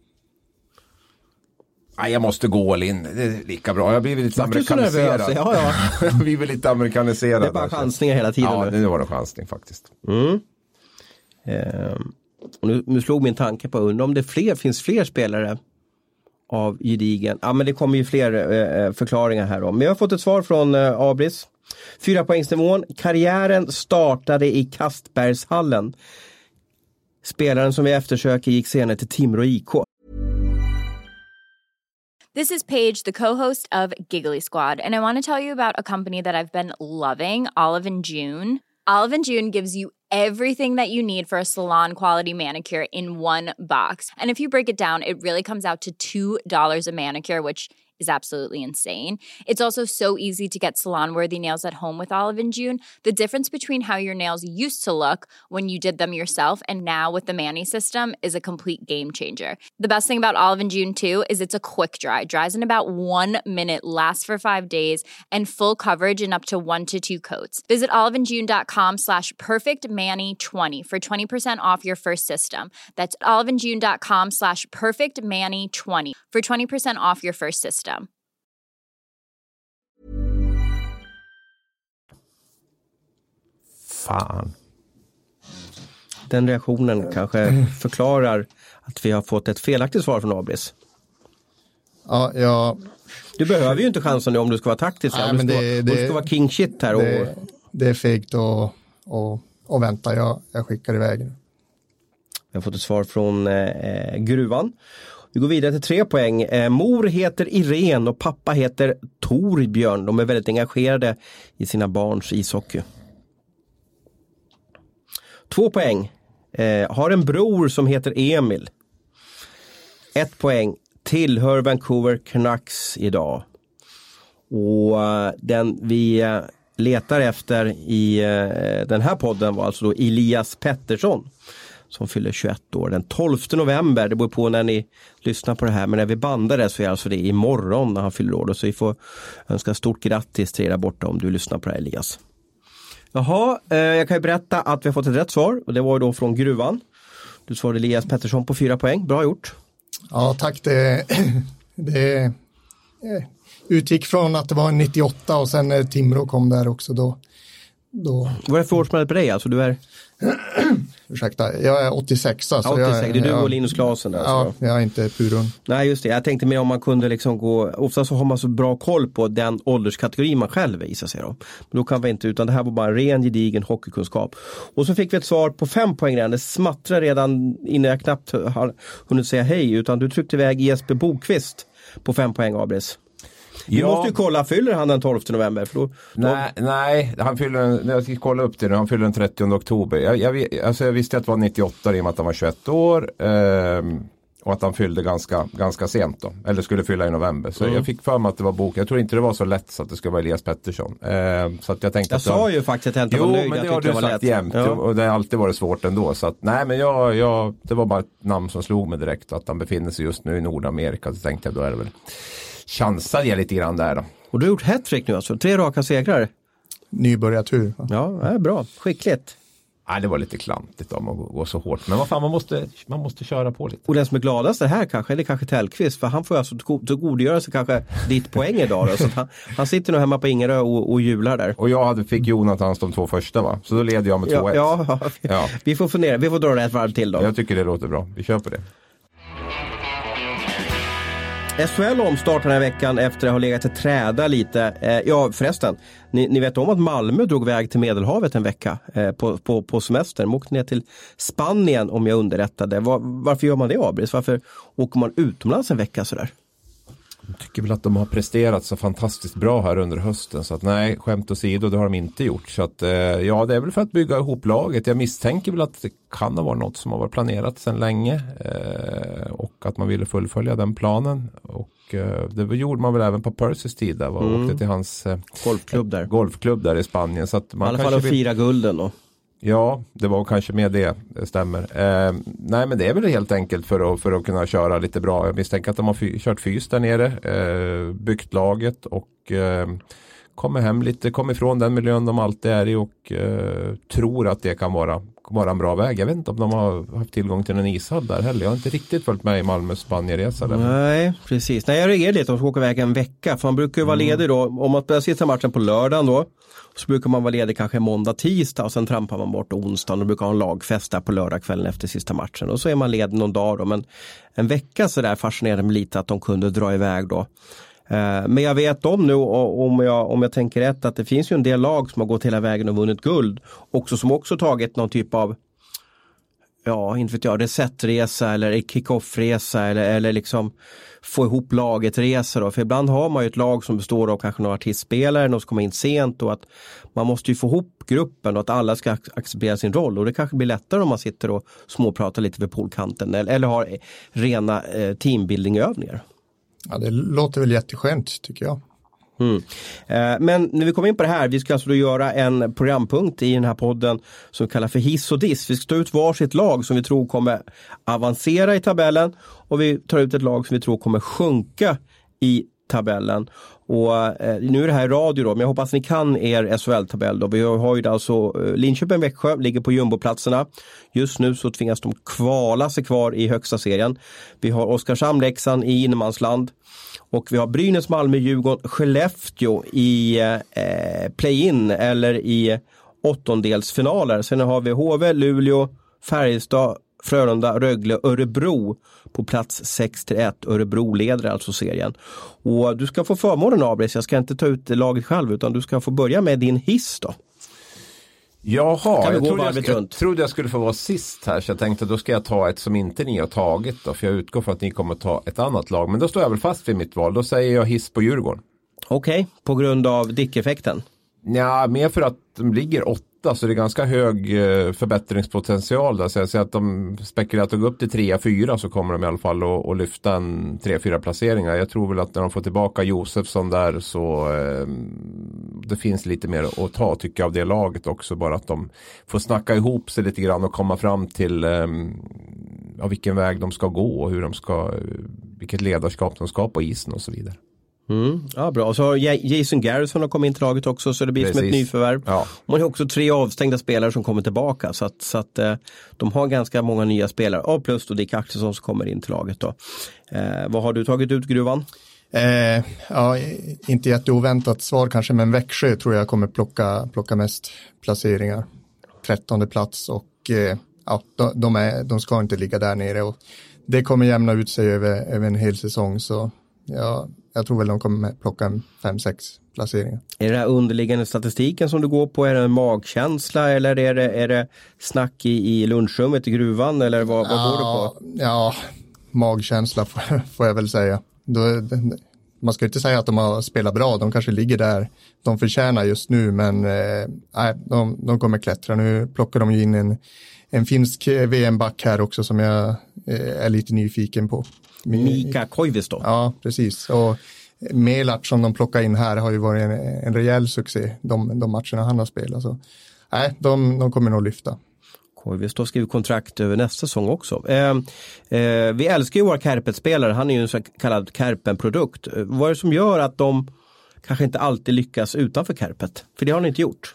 Nej, jag måste gå all in. Det är lika bra. Jag blir lite amerikaniserad. Ja, ja. Jag blir väl lite amerikaniserad. Det är bara chansningar hela tiden. Ja, nu. det var en chansning faktiskt. Mm. Ehm. Och nu, nu slog min tanke på, undra om det fler, finns fler spelare av gedigen. Ja, men det kommer ju fler eh, förklaringar här då. Men jag har fått ett svar från eh, Abris. Fyra poängsnivån. Karriären startade i Kastbergshallen. Spelaren som vi eftersöker gick senare till Timrå I K. This is Paige, the co-host of Giggly Squad, and I want to tell you about a company that I've been loving, Olive and June. Olive and June gives you everything that you need for a salon quality manicure in one box. And if you break it down, it really comes out to two dollars a manicure, which is absolutely insane. It's also so easy to get salon-worthy nails at home with Olive and June. The difference between how your nails used to look when you did them yourself and now with the Mani system is a complete game changer. The best thing about Olive and June too is it's a quick dry. Dries in about one minute, lasts for five days, and full coverage in up to one to two coats. Visit oliveandjune.com slash perfectmani20 for twenty percent off your first system. That's oliveandjune.com slash perfectmani20 for twenty percent off your first system. Fan. Den reaktionen kanske förklarar att vi har fått ett felaktigt svar från Abris. Ja, jag... Du behöver ju inte chansen nu om du ska vara taktisk. Nej, om du men ska, det- vara, det- du ska vara king shit här. Och, Det, det är fegt och, och, och vänta, jag, jag skickar iväg nu. Vi har fått ett svar från eh, Gruvan. Vi går vidare till tre poäng. Eh, mor heter Irene och pappa heter Torbjörn. De är väldigt engagerade i sina barns ishockey. Två poäng. Eh, har en bror som heter Emil. Ett poäng. Tillhör Vancouver Canucks idag. Och eh, den vi eh, letar efter i eh, den här podden var alltså då Elias Pettersson. Som fyller tjugoett år den tolfte november. Det beror på när ni lyssnar på det här. Men när vi bandar det så är alltså det imorgon när han fyller år. Så vi får önska stort grattis till er där borta om du lyssnar på det här, Elias. Jaha, eh, jag kan ju berätta att vi har fått ett rätt svar. Och det var ju då från Gruvan. Du svarade Elias Pettersson på fyra poäng. Bra gjort. Ja, tack. Det, det eh, utgick från att det var en nittioåtta och sen när Timrå kom där också då. då Vad är det för årsmålet på dig? Alltså du är ursäkta, jag är åttiosex. Alltså åttiosex. jag, Det är du jag, och Linus Klasen där. Ja, Alltså. jag är inte purun. Nej just det, jag tänkte mer om man kunde liksom gå, ofta så har man så bra koll på den ålderskategori man själv visar sig då. Men då kan vi inte, utan det här var bara en ren gedigen hockeykunskap. Och så fick vi ett svar på fem poäng redan, det smattrar redan innan jag knappt har hunnit säga hej, utan du tryckte iväg Jesper Bokvist på fem poäng, Abris. Vi Ja. måste ju kolla, fyller han den tolfte november? För då, Nej, nej, han fyller en, jag ska kolla upp det nu, han fyller den trettionde oktober. Jag, jag, alltså jag visste att det var nittioåtta i och med att han var tjugoett år. Ehm, och att han fyllde ganska, ganska sent då. Eller skulle fylla i november. Så mm. jag fick för mig att det var bok. Jag tror inte det var så lätt så att det skulle vara Elias Pettersson. Ehm, så att jag tänkte jag att sa jag, ju faktiskt att jag inte jo, var nöjd. men det jag har du det var sagt lätt. jämt. Ja. Och det har alltid varit svårt ändå. Så att, nej, men jag, jag, det var bara ett namn som slog mig direkt. Att han befinner sig just nu i Nordamerika. Så tänkte jag, då är det väl chansar jag lite grann där då. Och du har gjort hattrick nu alltså, tre raka segrar. Nybörjartur. Ja, det är bra. Skickligt. Nej, det var lite klantigt om att gå så hårt. Men vad fan, man måste, man måste köra på lite. Och den som är gladast det här kanske, eller kanske Tellqvist. För han får alltså tillgodogöra sig kanske ditt poäng idag. Då, så han, han sitter nu hemma på Ingerö och, och jular där. Och jag hade, fick Jonathans de två första va? Så då leder jag med två ett. Ja, ja, ja. Vi får fundera, vi får dra det ett varv till då. Jag tycker det låter bra, vi kör på det. S H L omstartar den här veckan efter att ha legat i träda lite. Eh, ja förresten, ni, ni vet om att Malmö drog väg till Medelhavet en vecka eh, på, på, på semester. De åkte ner till Spanien om jag underrättade. Var, varför gör man det, Abris? Varför åker man utomlands en vecka sådär? Jag tycker väl att de har presterat så fantastiskt bra här under hösten. Så att nej, skämt åsido, det har de inte gjort. Så att eh, ja, det är väl för att bygga ihop laget. Jag misstänker väl att det kan ha varit något som har varit planerat sedan länge. Eh, och att man ville fullfölja den planen. Och eh, det gjorde man väl även på Percys tid. Där, mm. åkte till hans eh, golfklubb där. golfklubb där i Spanien. Så att man i alla fall att fira vill... gulden då. Ja, det var kanske med det, det stämmer. Eh, nej, men det är väl helt enkelt för att, för att kunna köra lite bra. Jag misstänker att de har fy, kört fys där nere, eh, byggt laget och eh, kommer hem lite, kommer ifrån den miljön de alltid är i och eh, tror att det kan vara, vara en bra väg. Jag vet inte om de har haft tillgång till en ishall där heller. Jag har inte riktigt följt med i Malmös Spanieresa. Där. Nej, precis. Nej, jag reagerar lite om de ska åka iväg en vecka. För man brukar ju vara mm. ledig då. Om man spelar sista matchen på lördagen då. Så brukar man vara ledig kanske måndag, tisdag och sen trampar man bort onsdagen och brukar ha en lagfest där på lördagskvällen efter sista matchen. Och så är man ledig någon dag då. Men en vecka så där fascinerade mig lite att de kunde dra iväg då. Men jag vet om nu, om jag, om jag tänker rätt, att det finns ju en del lag som har gått hela vägen och vunnit guld. Också som också tagit någon typ av, ja, inte vet jag, resetresa eller kick-off-resa eller, eller liksom få ihop laget resa då. För ibland har man ju ett lag som består av kanske några artistspelare, någon som kommer in sent och att man måste ju få ihop gruppen och att alla ska acceptera sin roll. Och det kanske blir lättare om man sitter och småpratar lite vid poolkanten eller, eller har rena eh, teambuilding-övningar. Ja, det låter väl jätteskönt tycker jag. Mm. Eh, men när vi kommer in på det här, vi ska alltså då göra en programpunkt i den här podden som vi kallar för hiss och diss. Vi ska ta ut varsitt lag som vi tror kommer avancera i tabellen och vi tar ut ett lag som vi tror kommer sjunka i tabellen. Och eh, nu är det här radio då, men jag hoppas ni kan er S H L-tabell då. Vi har ju alltså eh, Linköping, Växjö ligger på jumboplatserna. Just nu så tvingas de kvala sig kvar i högsta serien. Vi har Oskarshamn, Leksand i innermansland. Och vi har Brynäs, Malmö, Djurgården, Skellefteå i eh, play-in eller i åttondelsfinaler. Sen har vi H V, Luleå, Färjestad, Frölunda, Rögle, Örebro på plats sex till ett. Örebro leder alltså serien. Och du ska få förmånen av det, så jag ska inte ta ut laget själv utan du ska få börja med din hiss då. Jaha, jag trodde jag, sk- jag trodde jag skulle få vara sist här, så jag tänkte att då ska jag ta ett som inte ni har tagit då, för jag utgår från att ni kommer att ta ett annat lag. Men då står jag väl fast vid mitt val, då säger jag hiss på Djurgården. Okej, okay, på grund av Dick-effekten? Ja, mer för att de ligger åtta, så det är ganska hög eh, förbättringspotential där. Så jag säger att de spekulerar att de går upp till tre fyra så kommer de i alla fall att, att lyfta en tre fyra placeringar. Jag tror väl att när de får tillbaka Josefsson där så eh, det finns lite mer att ta tycker jag av det laget också. Bara att de får snacka ihop sig lite grann och komma fram till eh, ja, vilken väg de ska gå och hur de ska, vilket ledarskap de ska på isen och så vidare. Mm, ja, bra. Och så har Jason Garrison har kommit in till laget också, så det blir Precis. som ett nyförvärv. Ja. Man har också tre avstängda spelare som kommer tillbaka, så att, så att eh, de har ganska många nya spelare. Och plus då Dick Axelsson som kommer in till laget då. Eh, vad har du tagit ut, Gruvan? Eh, ja, inte jätteoväntat svar kanske, men Växjö tror jag kommer plocka, plocka mest placeringar. trettonde plats och eh, ja, de, de, är, de ska inte ligga där nere och det kommer jämna ut sig över, över en hel säsong, så ja, jag tror väl de kommer plocka fem sex placeringar. Är det här underliggande statistiken som du går på? Är det en magkänsla eller är det, är det snack i, i lunchrummet i gruvan? Eller vad, vad ja, går du på? Ja, magkänsla får, får jag väl säga. Då, man ska inte säga att de har spelat bra, de kanske ligger där de förtjänar just nu, men eh, nej, de, de kommer klättra. Nu plockar de ju in en, en finsk V M-back här också som jag eh, är lite nyfiken på. Mika Koivisto. Ja, precis. Och Melac som de plockar in här har ju varit en, en rejäl succé, de, de matcherna han har spelat. Så nej, de, de kommer nog lyfta. Koivisto skriver kontrakt över nästa säsong också. Eh, eh, vi älskar ju våra Kärpet-spelare. Han är ju en så kallad Kärpen-produkt. Eh, vad är det som gör att de kanske inte alltid lyckas utanför Kärpet? För det har ni inte gjort.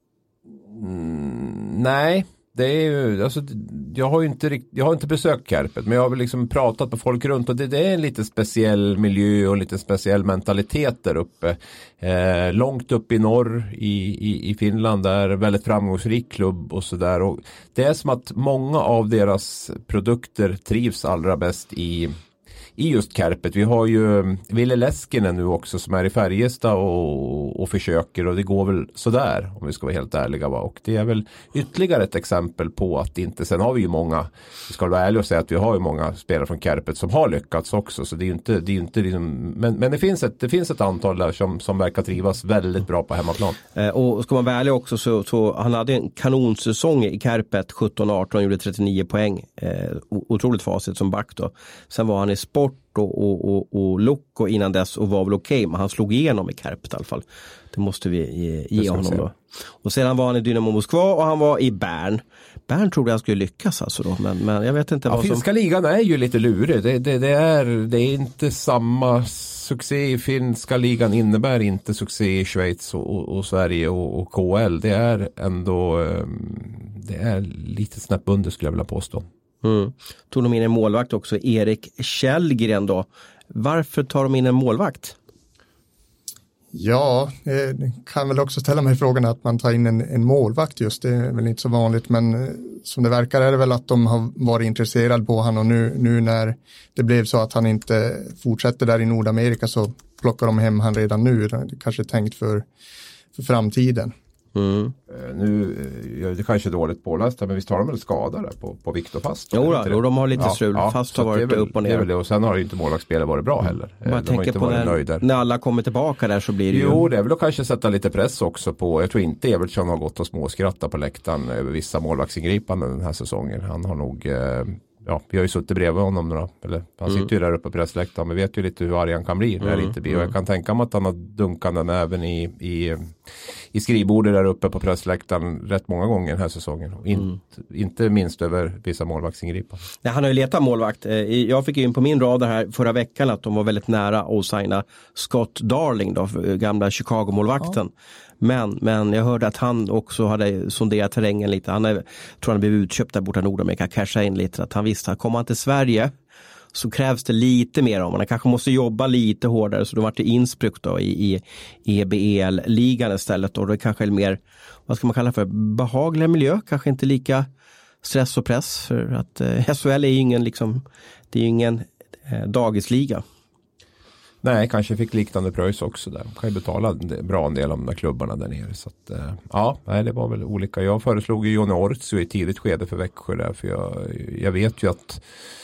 Mm, nej, det är ju, alltså, jag har ju inte rikt, jag har inte besökt Kärpet, men jag har väl liksom pratat med folk runt och det, det är en lite speciell miljö och lite speciell mentalitet där uppe. Eh, långt upp i norr i, i, i Finland, där är väldigt framgångsrik klubb och sådär. Och det är som att många av deras produkter trivs allra bäst i I just Kärpet. Vi har ju Ville Leskinen nu också som är i Färjestad och, och försöker, och det går väl sådär om vi ska vara helt ärliga. Va? Och det är väl ytterligare ett exempel på att inte, sen har vi ju många, vi ska vara ärliga och säga att vi har ju många spelare från Kärpet som har lyckats också, så det är ju inte, det är inte liksom, men, men det finns ett, det finns ett antal där som, som verkar trivas väldigt bra på hemmaplan. Eh, och ska man vara ärlig också så, så han hade en kanonsäsong i Kärpet sjutton arton, gjorde trettionio poäng. Eh, otroligt facit som back då. Sen var han i sport och, och, och, och Locko innan dess och var väl okej, okay, men han slog igenom i Kärpet i alla fall. Det måste vi ge, ge honom då. Och sedan var han i Dynamo Moskva och han var i Bern. Bern trodde jag skulle lyckas alltså då, men, men jag vet inte ja, vad som... finska ligan är ju lite lurig. Det, det, det, är, det är inte samma succé i finska ligan, innebär inte succé i Schweiz och, och, och Sverige och, och K L. Det är ändå det är lite snäpp under, skulle jag vilja påstå. Mm. Tog de in en målvakt också, Erik Källgren då. Varför tar de in en målvakt? Ja, det kan väl också ställa mig frågan att man tar in en, en målvakt just. Det är väl inte så vanligt, men som det verkar är det väl att de har varit intresserade på han, och nu, nu när det blev så att han inte fortsätter där i Nordamerika så plockar de hem han redan nu. Det är kanske tänkt för, för framtiden. Mm. Nu, det kanske är dåligt påläst, men visst har de väl skadade på, på Viktor Fast? Jo, då, jo, de har lite strul. Ja, Fast ja, har varit väl, upp och ner. Det det. Och sen har ju inte målvaktsspelet varit bra heller. Man de tänker på när, när alla kommer tillbaka där så blir det jo, ju... det är väl att kanske sätta lite press också på, jag tror inte Evertsson har gått och småskrattat på läktaren över vissa målvaktsingripanden den här säsongen. Han har nog... Eh, ja, vi har ju suttit bredvid honom då, eller han sitter mm. ju där uppe på pressläktaren, men vi vet ju lite hur arg han kan bli när mm. det inte blir. Och jag kan tänka mig att han har dunkat den även i, i, i skrivbordet där uppe på pressläktaren rätt många gånger den här säsongen. Och in, mm. Inte minst över vissa målvaktsingripanden. Ja, han har ju letat målvakt. Jag fick ju in på min radar här förra veckan att de var väldigt nära att signa Scott Darling då, gamla Chicago-målvakten. Ja. Men, men jag hörde att han också hade sonderat terrängen lite. Han är, tror han blev utköpt där borta i Nordamerika, casha in lite. Att han visste att kommer han till Sverige så krävs det lite mer om. Man kanske måste jobba lite hårdare, så då var det Innsbruck då i, i E B E L-ligan istället. Och det kanske är mer, vad ska man kalla för, behaglig miljö. Kanske inte lika stress och press. För att eh, S H L är ju ingen, liksom, det är ju ingen eh, dagisliga. Nej, kanske fick liknande pröjs också där. Kan ju betala bra en del av de där klubbarna där nere. Så att, ja, nej, det var väl olika. Jag föreslog ju Johnny Ortsio i tidigt skede för Växjö där. För jag, jag vet ju att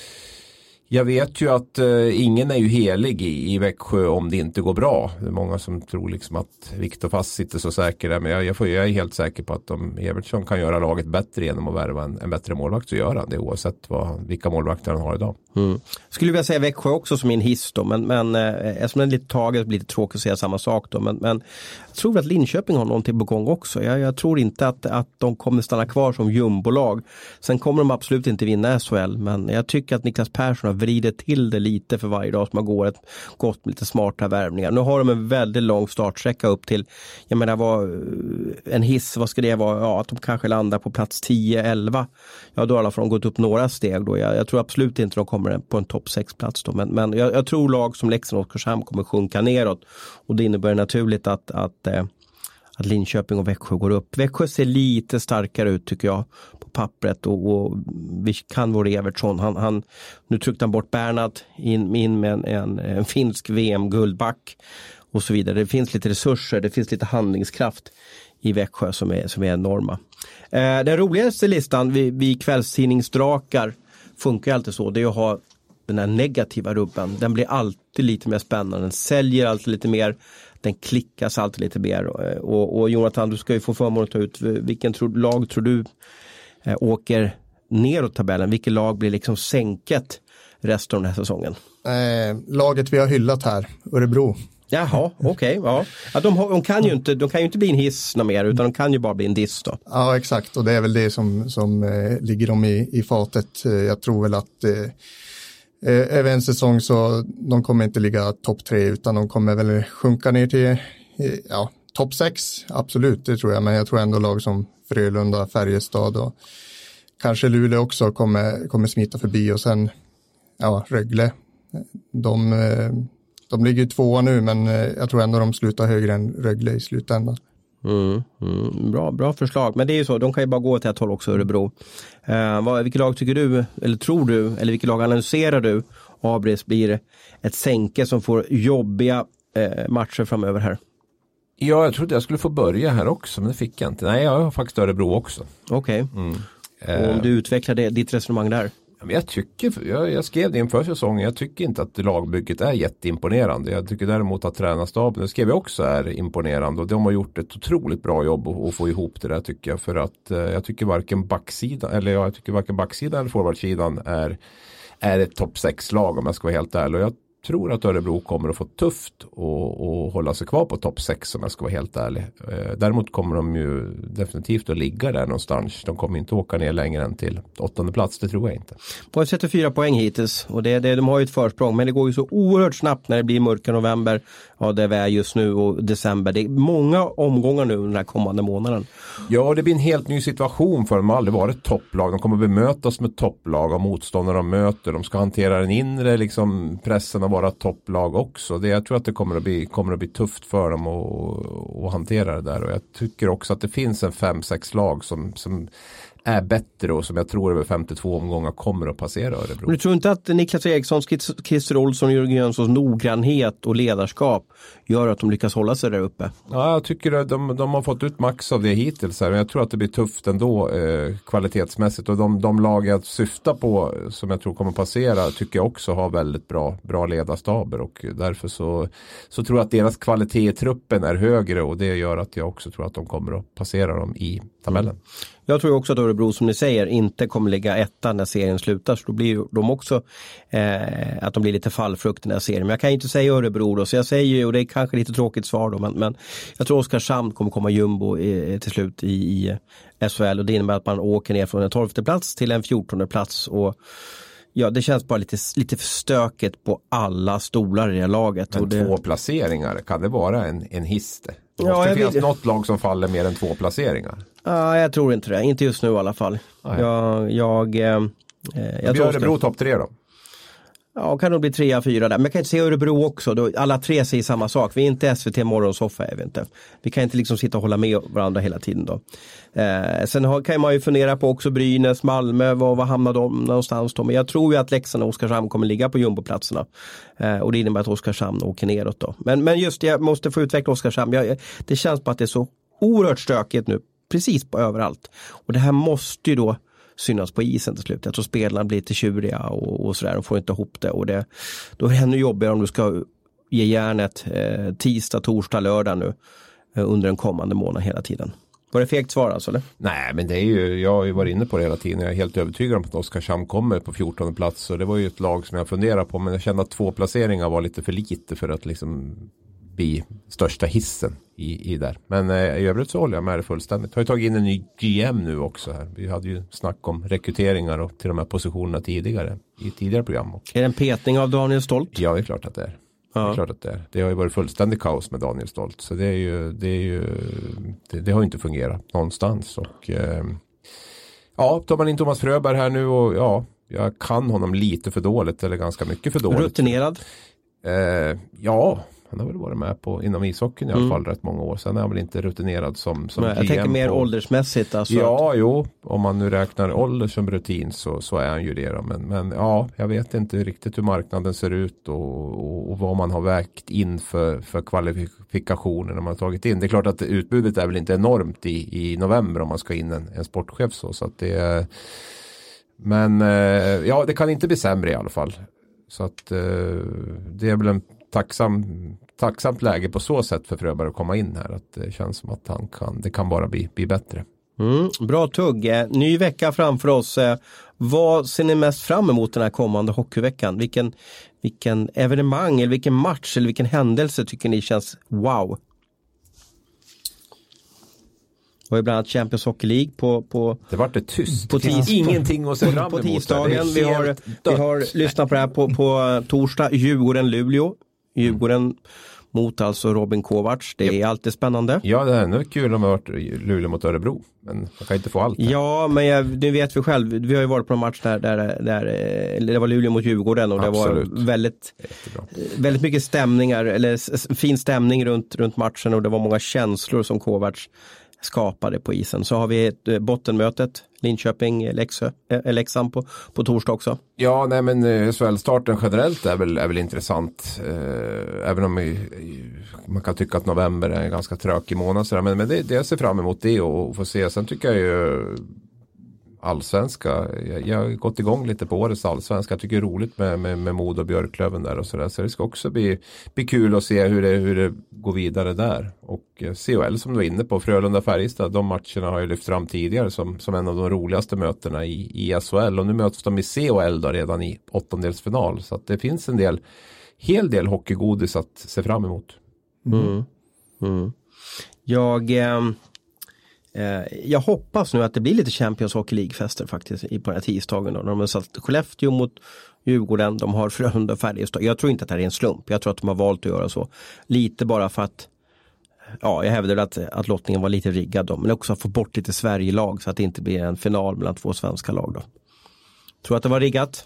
Jag vet ju att eh, ingen är ju helig i, i Växjö om det inte går bra. Det är många som tror liksom att Viktor Fast sitter så säker där. Men jag, jag, får, jag är helt säker på att om Evertsson kan göra laget bättre genom att värva en, en bättre målvakt, så gör han det oavsett vad, vilka målvakter han har idag. Mm. Skulle vilja säga Växjö också som en hiss då. Men, men eh, eftersom det är lite taget blir det tråkigt att säga samma sak då. Men, men jag tror att Linköping har någonting på gång också. Jag, jag tror inte att, att de kommer stanna kvar som jumbolag. Sen kommer de absolut inte vinna S H L. Men jag tycker att Niklas Persson har vridit till det lite för varje dag som har gått, gått med lite smarta värvningar. Nu har de en väldigt lång startsträcka upp till, jag menar vad en hiss, vad ska det vara? Ja, att de kanske landar på plats tio elva. Ja, då har i alla fall gått upp några steg då. Jag, jag tror absolut inte de kommer på en topp sex plats då. Men, men jag, jag tror lag som Leksand och Oskarshamn kommer sjunka neråt. Och det innebär naturligt att, att, eh, att Linköping och Växjö går upp. Växjö ser lite starkare ut tycker jag på pappret, och, och vi kan vår Evertsson. Han, han, nu tryckte han bort Bernhard in, in med en, en, en finsk V M-guldback och så vidare. Det finns lite resurser, det finns lite handlingskraft i Växjö som är, som är enorma. Eh, den roligaste listan vid, vid kvällstidningsdrakar funkar alltid så. Det är att ha den här negativa rubben, den blir alltid lite mer spännande. Den säljer alltid lite mer. Den klickas alltid lite mer. Och, och Jonathan, du ska ju få förmån att ta ut vilken tro, lag tror du eh, åker neråt tabellen? Vilket lag blir liksom sänket resten av den här säsongen? Eh, laget vi har hyllat här, Örebro. Jaha, okej. Okay, ja. Ja, de, de, kan ju inte, de kan ju inte bli en hiss något mer, utan de kan ju bara bli en diss då. Ja, exakt. Och det är väl det som, som eh, ligger dem i, i fatet. Eh, jag tror väl att eh, över en säsong så de kommer inte ligga topp tre, utan de kommer väl sjunka ner till eh, ja, topp sex. Absolut, det tror jag. Men jag tror ändå lag som Frölunda, Färjestad och kanske Luleå också kommer, kommer smita förbi. Och sen ja, Rögle. De... Eh, De ligger ju tvåa nu, men jag tror ändå de slutar högre än Rögle i slutändan. Mm, mm, bra, bra förslag. Men det är ju så, de kan ju bara gå till ett håll också, Örebro. Eh, vad, vilket lag tycker du, eller tror du, eller vilket lag analyserar du Abris blir ett sänke som får jobbiga eh, matcher framöver här? Ja, jag trodde jag skulle få börja här också, men det fick jag inte. Nej, jag har faktiskt Örebro också. Okej. Okay. Mm. Och om du utvecklar det, ditt resonemang där? Jag tycker, jag, jag skrev det inför säsongen, jag tycker inte att lagbygget är jätteimponerande. Jag tycker däremot att tränarstaben, det skrev jag också, är imponerande. Och de har gjort ett otroligt bra jobb att, att få ihop det där, tycker jag. För att eh, jag tycker varken backsidan, eller jag tycker varken backsidan eller forwardsidan är, är ett topp sex lag, om jag ska vara helt ärlig. Och jag tror att Örebro kommer att få tufft och, och hålla sig kvar på topp sex, om jag ska vara helt ärlig. Eh, däremot kommer de ju definitivt att ligga där någonstans. De kommer inte åka ner längre än till åttonde plats, det tror jag inte. På trettiofyra poäng hittills, och det, det, de har ju ett försprång, men det går ju så oerhört snabbt när det blir mörka november, ja, det är just nu, och december. Det är många omgångar nu den här kommande månaden. Ja, det blir en helt ny situation för dem. De har aldrig varit topplag. De kommer bemötas med topplag av motståndare de möter. De ska hantera den inre liksom, pressen av vara topplag också. Det, jag tror att det kommer att bli, kommer att bli tufft för dem att, att hantera det där. Och jag tycker också att det finns en fem sex lag som, som är bättre och som jag tror över femtiotvå omgångar kommer att passera Örebro. Men du tror inte att Niklas Erikssons, Christer Olsson och Jörgen Jönssons noggrannhet och ledarskap gör att de lyckas hålla sig där uppe? Ja, jag tycker att de, de har fått ut max av det hittills här, men jag tror att det blir tufft ändå eh, kvalitetsmässigt, och de, de lag jag syftar på som jag tror kommer passera tycker jag också har väldigt bra, bra ledarstaber, och därför så, så tror jag att deras kvalitet i truppen är högre, och det gör att jag också tror att de kommer att passera dem i tabellen. Mm. Jag tror också att Örebro, som ni säger, inte kommer ligga etta när serien slutar. Så då blir de också eh, att de blir lite fallfrukt i den här serien. Men jag kan inte säga Örebro då. Så jag säger ju, och det är kanske lite tråkigt svar då, men, men jag tror Oskarshamn kommer komma jumbo i, till slut i, i S H L. Och det innebär att man åker ner från en tolfte plats till en fjortonde plats. Och ja, det känns bara lite, lite för stöket på alla stolar i det här laget. Men och det... två placeringar, kan det vara en, en histe? Det ja, måste finnas vill... något lag som faller mer än två placeringar. Ja, jag tror inte det. Inte just nu i alla fall. Ah, ja. Jag... jag eh, jag tror Örebro topp tre då? Ja, kan nog bli trea, fyra där. Men jag kan inte se Örebro också. Då alla tre säger samma sak. Vi är inte S V T morgonsoffa, är vi inte. Vi kan inte liksom sitta och hålla med varandra hela tiden då. Eh, sen har, kan man ju fundera på också Brynäs, Malmö, vad, vad hamnar de någonstans då? Men jag tror ju att Leksand och Oskarshamn kommer ligga på jumboplatserna. Eh, och det innebär att Oskarshamn åker neråt då. Men, men just det, jag måste få utveckla Oskarshamn. Jag, det känns på att det är så oerhört stökigt nu. Precis på överallt. Och det här måste ju då synas på isen till slut. Jag tror spelarna blir lite tjuriga och, och sådär. De får inte ihop det. Och det, då är det ännu jobbigare om du ska ge järnet eh, tisdag, torsdag, lördag nu eh, under en kommande månad hela tiden. Var det fegt svar alltså, eller? Nej, men det är ju, jag har ju varit inne på det hela tiden. Jag är helt övertygad om att Oskarshamn kommer på fjortonde plats. Och det var ju ett lag som jag funderade på. Men jag kände att två placeringar var lite för lite för att liksom bli största hissen i, i där. Men eh, i övrigt så håller jag med det fullständigt. Har ju tagit in en ny G M nu också här. Vi hade ju snack om rekryteringar och till de här positionerna tidigare i tidigare program. Och... Är det en petning av Daniel Stolt? Ja, det är klart att det är. Ja. Det är klart att det är. Det har ju varit fullständigt kaos med Daniel Stolt. Så det är ju, det är ju det, det har ju inte fungerat någonstans. Och eh, ja, tar man in Thomas Fröberg här nu och ja, jag kan honom lite för dåligt eller ganska mycket för dåligt. Rutinerad? Eh, ja, han har väl varit med på inom ishockeyn i alla fall mm. rätt många år. Sen är han väl inte rutinerad som, som Nej, jag tänker mer på... åldersmässigt. Alltså ja, att... jo. Om man nu räknar ålder som rutin så, så är han ju det. Men, men ja, jag vet inte riktigt hur marknaden ser ut och, och, och vad man har vägt in för, för kvalifikationer när man har tagit in. Det är klart att utbudet är väl inte enormt i, i november om man ska in en, en sportchef så. Så att det är... Men ja, det kan inte bli sämre i alla fall. Så att eh, det är väl en tacksam, tacksamt läge på så sätt för Fröberg att komma in här. Att det känns som att han kan, det kan bara bli, bli bättre. Mm, bra tugg. Ny vecka framför oss. Vad ser ni mest fram emot den här kommande hockeyveckan? Vilken, vilken evenemang eller vilken match eller vilken händelse tycker ni känns wow? Och ibland annat Champions Hockey League på, på det var det tyst. På tis- ingenting att se fram emot. På tisdagen. Vi har, vi har lyssnat på det här på, på torsdag. Djurgården-Luleå. Djurgården mm. mot alltså Robin Kovacs. Det är yep. alltid spännande. Ja, det är nu kul om det har varit Luleå mot Örebro. Men man kan inte få allt. Här. Ja, men jag, det vet vi själv. Vi har ju varit på en match där, där, där det var Luleå mot Djurgården. Och Absolut. Det var väldigt, väldigt mycket stämningar. Eller fin stämning runt, runt matchen. Och det var många känslor som Kovacs skapade på isen. Så har vi ett bottenmötet Linköping, Leksö, äh, Leksand på, på torsdag också. Ja, nej men S H L-starten generellt är väl, är väl intressant. Eh, även om vi, man kan tycka att november är en ganska trökig månad. Sådär. Men, men det, det jag ser fram emot det och, och få se. Sen tycker jag ju allsvenska. Jag, jag har gått igång lite på årets allsvenska. Jag tycker det är roligt med, med, med Mod och Björklöven där och sådär. Så det ska också bli, bli kul att se hur det, hur det går vidare där. Och C H L som du var inne på, Frölunda-Färjestad, de matcherna har ju lyft fram tidigare som, som en av de roligaste mötena i, i S H L. Och nu möts de i C H L då redan i åttondelsfinal. Så att det finns en del, hel del hockeygodis att se fram emot. Mm. Mm. Jag... Ähm... Jag hoppas nu att det blir lite Champions Hockey League-fester faktiskt på den här tisdagen. Då. De har satt Skellefteå mot Djurgården, de har Frölunda Färjestad. Jag tror inte att det här är en slump. Jag tror att de har valt att göra så. Lite bara för att, ja, jag hävdar att, att lottningen var lite riggad då. Men också att få bort lite Sverige-lag så att det inte blir en final mellan två svenska lag då. Tror att det var riggat?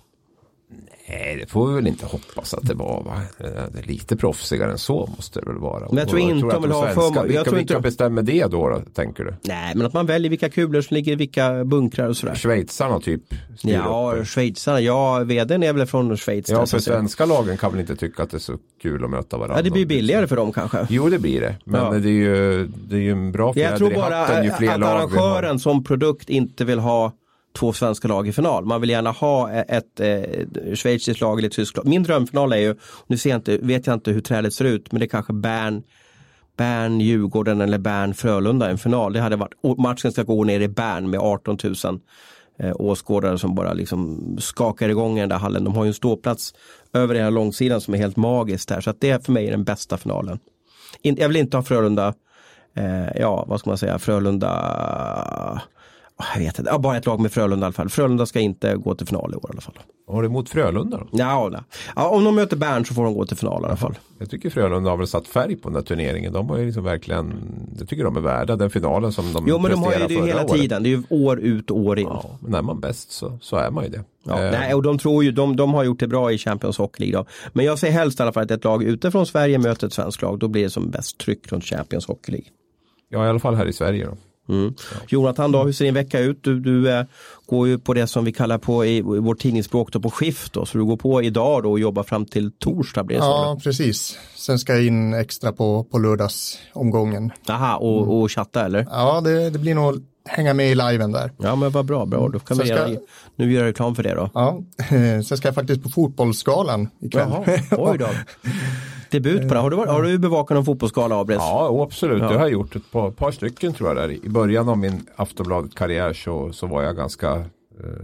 Nej, det får vi väl inte hoppas att det var, va? Det är lite proffsigare än så måste det väl vara. Men jag tror inte de vill ha för... Vilka, vilka inte... bestämmer det då, då, tänker du? Nej, men att man väljer vilka kulor som ligger i vilka bunkrar och sådär. Schweizarna typ? Ja, Schweizarna. Ja, vdn är väl från Schweiz. Ja, för svenska lagen kan väl inte tycka att det är så kul att möta varandra. Ja, det blir billigare för dem kanske. Jo, det blir det. Men ja. det, är ju, det är ju en bra fjäder i hatten. Jag tror bara ju fler att lag arrangören som produkt inte vill ha två svenska lag i final. Man vill gärna ha ett, ett schweiziskt lag eller ett tyskt lag. Min drömfinal är ju, nu ser jag inte, vet jag inte hur trädet ser ut, men det är kanske Bern, Bern, Djurgården eller Bern, Frölunda en final. Det hade varit, matchen ska gå ner i Bern med arton tusen eh, åskådare som bara liksom skakar igång i den där hallen. De har ju en ståplats över den här långsidan som är helt magisk där. Så att det för mig är den bästa finalen. In, jag vill inte ha Frölunda, eh, ja vad ska man säga, Frölunda... Jag vet inte, ja, bara ett lag med Frölunda i alla fall. Frölunda ska inte gå till final i år i alla fall. Har du emot Frölunda då? Ja, nej. Ja, om de möter Bern så får de gå till final i alla fall. Jag tycker Frölunda har väl satt färg på den där turneringen. De har ju liksom verkligen, jag tycker de är värda den finalen som de Jo, men de har ju det ju hela året. Tiden. Det är ju år ut och år in. Ja, men är man bäst så, så är man ju det. Ja, eh. Nej, och de tror ju, de, de har gjort det bra i Champions Hockey League då. Men jag ser helst i alla fall att ett lag utifrån Sverige möter ett svenskt lag. Då blir det som bäst tryck runt Champions Hockey League. Ja, i alla fall här i Sverige då. Mm. Ja. Jonathan då, hur ser din vecka ut? Du, du äh, går ju på det som vi kallar på i, i vårt tidningsspråk då, på skift då, så du går på idag då och jobbar fram till torsdag blir det så? Ja, precis. Sen ska jag in extra på, på lördagsomgången. Aha, och, mm. och chatta eller? Ja, det, det blir nog hänga med i liven där. Ja, men vad bra, bra. Då kan vi ska... göra, nu gör jag reklam för det då. Ja, sen ska jag faktiskt på fotbollsskalan ikväll. Jaha, oj då. Debut på det. Har du, har du bevakat någon fotbollsskala, Abres? Ja, absolut. Ja. Det har jag gjort ett par, par stycken tror jag där. I början av min Aftonbladet-karriär så, så var jag ganska eh,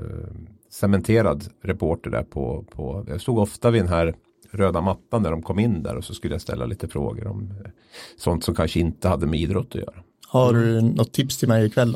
cementerad reporter där på, på... Jag stod ofta vid den här röda mattan när de kom in där och så skulle jag ställa lite frågor om eh, sånt som kanske inte hade med idrott att göra. Har du något tips till mig ikväll då?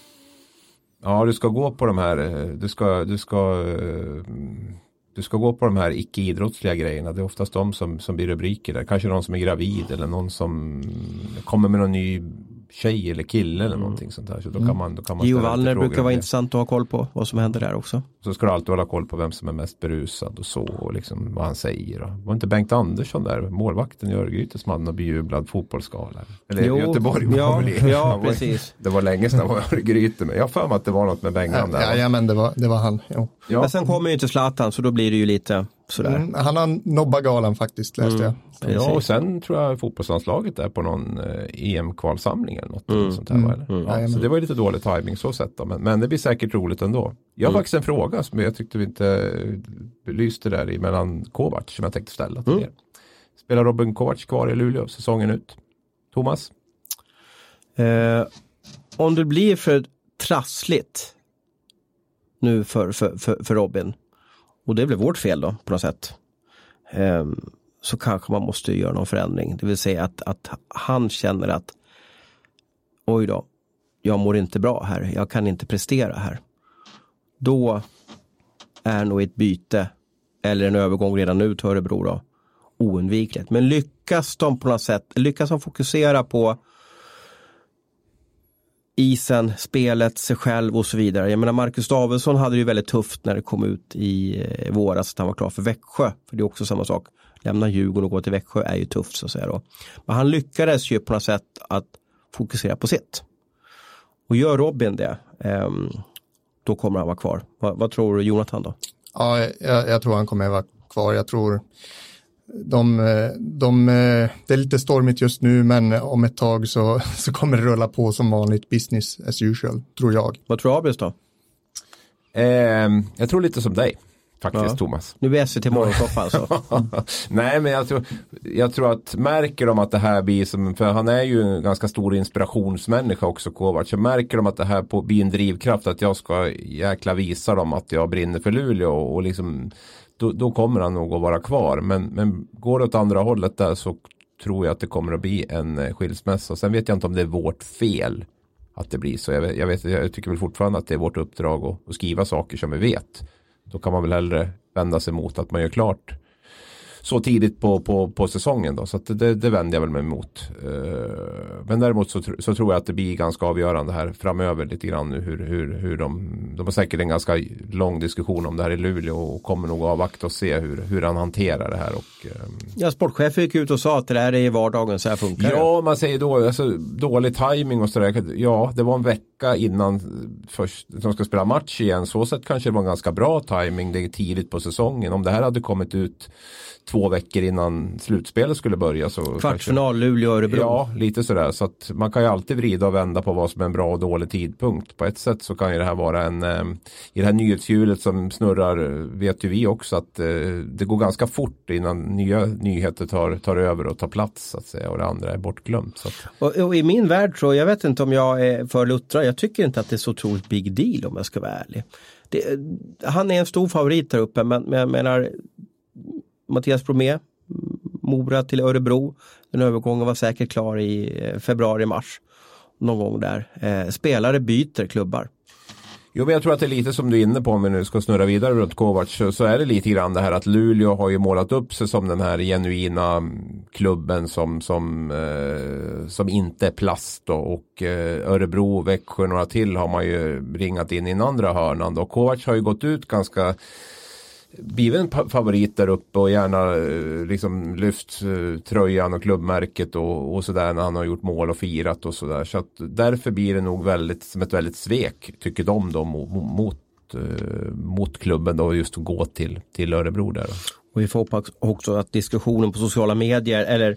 Ja, du ska gå på de här... Du ska... Du ska eh, Du ska gå på de här icke-idrottsliga grejerna. Det är oftast de som, som blir rubriker där. Kanske någon som är gravid eller någon som kommer med någon ny tjej eller kille eller någonting sånt där. Så då kan man, då kan man Gio Wallner brukar vara intressant att ha koll på vad som händer där också. Så ska du alltid hålla koll på vem som är mest berusad och så och liksom vad han säger. Då. Var inte Bengt Andersson där, målvakten i Örgryte som hade bejublad fotbollsskala? Eller jo, Göteborg var ja, väl ja, var, precis. Det var länge sedan han var i Örgryte, men jag har för mig att det var något med Bengt ja, där. Ja, ja, men det var, det var han. Jo. Ja. Men sen kommer ju inte Zlatan så då blir det ju lite... sådär. Mm, han har nobbat galan faktiskt, läste Mm. jag. Ja, och sen tror jag fotbollslandslaget är på någon eh, E M-kvalsamling eller något Mm. sånt här. Mm. Eller? Mm. Ja, Mm. så det var ju lite dålig timing så sett då, men, men det blir säkert roligt ändå. Jag har Mm. faktiskt en fråga som jag tyckte vi inte belyste där i mellan Kovac som jag tänkte ställa till Mm. er. Spelar Robin Kovac kvar i Luleå säsongen ut? Thomas? Eh, om det blir för trassligt nu för, för, för, för Robin, och det blir vårt fel då på något sätt, eh, så kanske man måste göra någon förändring. Det vill säga att, att han känner att oj då, jag mår inte bra här, jag kan inte prestera här. Då är nog ett byte eller en övergång redan nu till Örebro då oundvikligt. Men lyckas de på något sätt, lyckas de fokusera på isen, spelet, sig själv och så vidare. Jag menar, Marcus Davidsson hade det ju väldigt tufft när det kom ut i våras att han var klar för Växjö. För det är också samma sak. Lämna Djurgården och gå till Växjö är ju tufft så att säga då. Men han lyckades ju på något sätt att fokusera på sitt. Och gör Robin det, eh, då kommer han vara kvar. Va, vad tror du, Jonathan då? Ja, jag, jag tror han kommer vara kvar. Jag tror de, de, det är lite stormigt just nu, men om ett tag så, så kommer det rulla på som vanligt, business as usual, tror jag. Vad tror Abis då? Eh, jag tror lite som dig faktiskt, ja. Thomas. Nu är S V T morgonsoffa alltså. Nej, men jag tror, jag tror att märker de att det här blir som, för han är ju en ganska stor inspirationsmänniska också, Kovac. Så märker de att det här på, blir en drivkraft, att jag ska jäkla visa dem att jag brinner för Luleå och, och liksom Då, då kommer han nog att vara kvar. Men, men går det åt andra hållet där så tror jag att det kommer att bli en skilsmässa. Sen vet jag inte om det är vårt fel att det blir så. Jag, vet, jag, vet, jag tycker väl fortfarande att det är vårt uppdrag att, att skriva saker som vi vet. Då kan man väl hellre vända sig mot att man gör klart så tidigt på, på, på säsongen då. Så att det, det vänder jag väl mig emot. Men däremot så, så tror jag att det blir ganska avgörande här framöver lite grann nu hur, hur, hur de, de har säkert en ganska lång diskussion om det här i Luleå och kommer nog avvakta och se hur, hur han hanterar det här. Och, ja, sportchefen gick ut och sa att det här är i vardagen, så här funkar det. Ja, man säger då, alltså, dålig timing och sådär. Ja, det var en vecka innan först, de ska spela match igen. Så sätt kanske det var en ganska bra timing, det är tidigt på säsongen. Om det här hade kommit ut två veckor innan slutspelet skulle börja. Så kvartsfinal, kanske, Luleå, Örebro. Ja, lite sådär. Så att man kan ju alltid vrida och vända på vad som är en bra och dålig tidpunkt. På ett sätt så kan ju det här vara en, eh, i det här nyhetshjulet som snurrar, vet ju vi också att eh, det går ganska fort innan nya nyheter tar, tar över och tar plats så att säga, och det andra är bortglömt. Så att. Och, och i min värld så, jag vet inte om jag är för luttrad, jag tycker inte att det är så otroligt big deal om jag ska vara ärlig. Det, han är en stor favorit där uppe, men, men jag menar Mattias Bromé, Mora till Örebro. Den övergången var säkert klar i februari-mars. Någon gång där. Eh, spelare byter klubbar. Jo, men jag tror att det är lite som du är inne på, om vi nu ska snurra vidare runt Kovac, så, så är det lite grann det här att Luleå har ju målat upp sig som den här genuina klubben som, som, eh, som inte är plast då, och eh, Örebro, Växjö och några till har man ju ringat in i en andra hörnan då. Kovac har ju gått ut ganska blivit en favorit där uppe och gärna liksom lyft tröjan och klubbmärket och, och sådär när han har gjort mål och firat och sådär. Så att därför blir det nog väldigt, som ett väldigt svek, tycker de då, mot, mot, mot klubben då, just att gå till, till Örebro där. Och vi får hoppas också att diskussionen på sociala medier, eller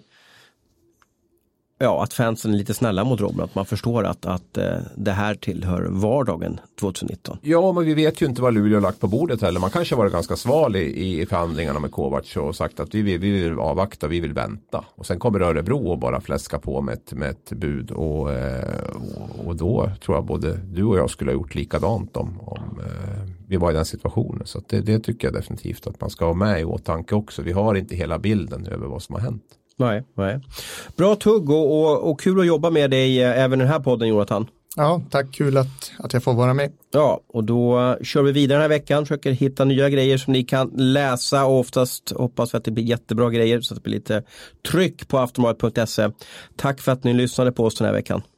ja, att fansen är lite snälla mot Robin, att man förstår att, att uh, det här tillhör vardagen tjugonitton. Ja, men vi vet ju inte vad Luleå har lagt på bordet heller. Man kanske varit ganska sval i, i förhandlingarna med Kovac och sagt att vi vill, vi vill avvakta, vi vill vänta. Och sen kommer Örebro och bara fläska på med ett, med ett bud. Och, och, och då tror jag både du och jag skulle ha gjort likadant om, om eh, vi var i den situationen. Så att det, det tycker jag definitivt att man ska ha med i åtanke också. Vi har inte hela bilden över vad som har hänt. Nej, nej. Bra tugg och, och, och kul att jobba med dig även i den här podden, Jonathan. Ja, tack. Kul att, att jag får vara med. Ja, och då kör vi vidare den här veckan. Försöker hitta nya grejer som ni kan läsa och oftast hoppas vi att det blir jättebra grejer så att det blir lite tryck på aftonbladet punkt se. Tack för att ni lyssnade på oss den här veckan.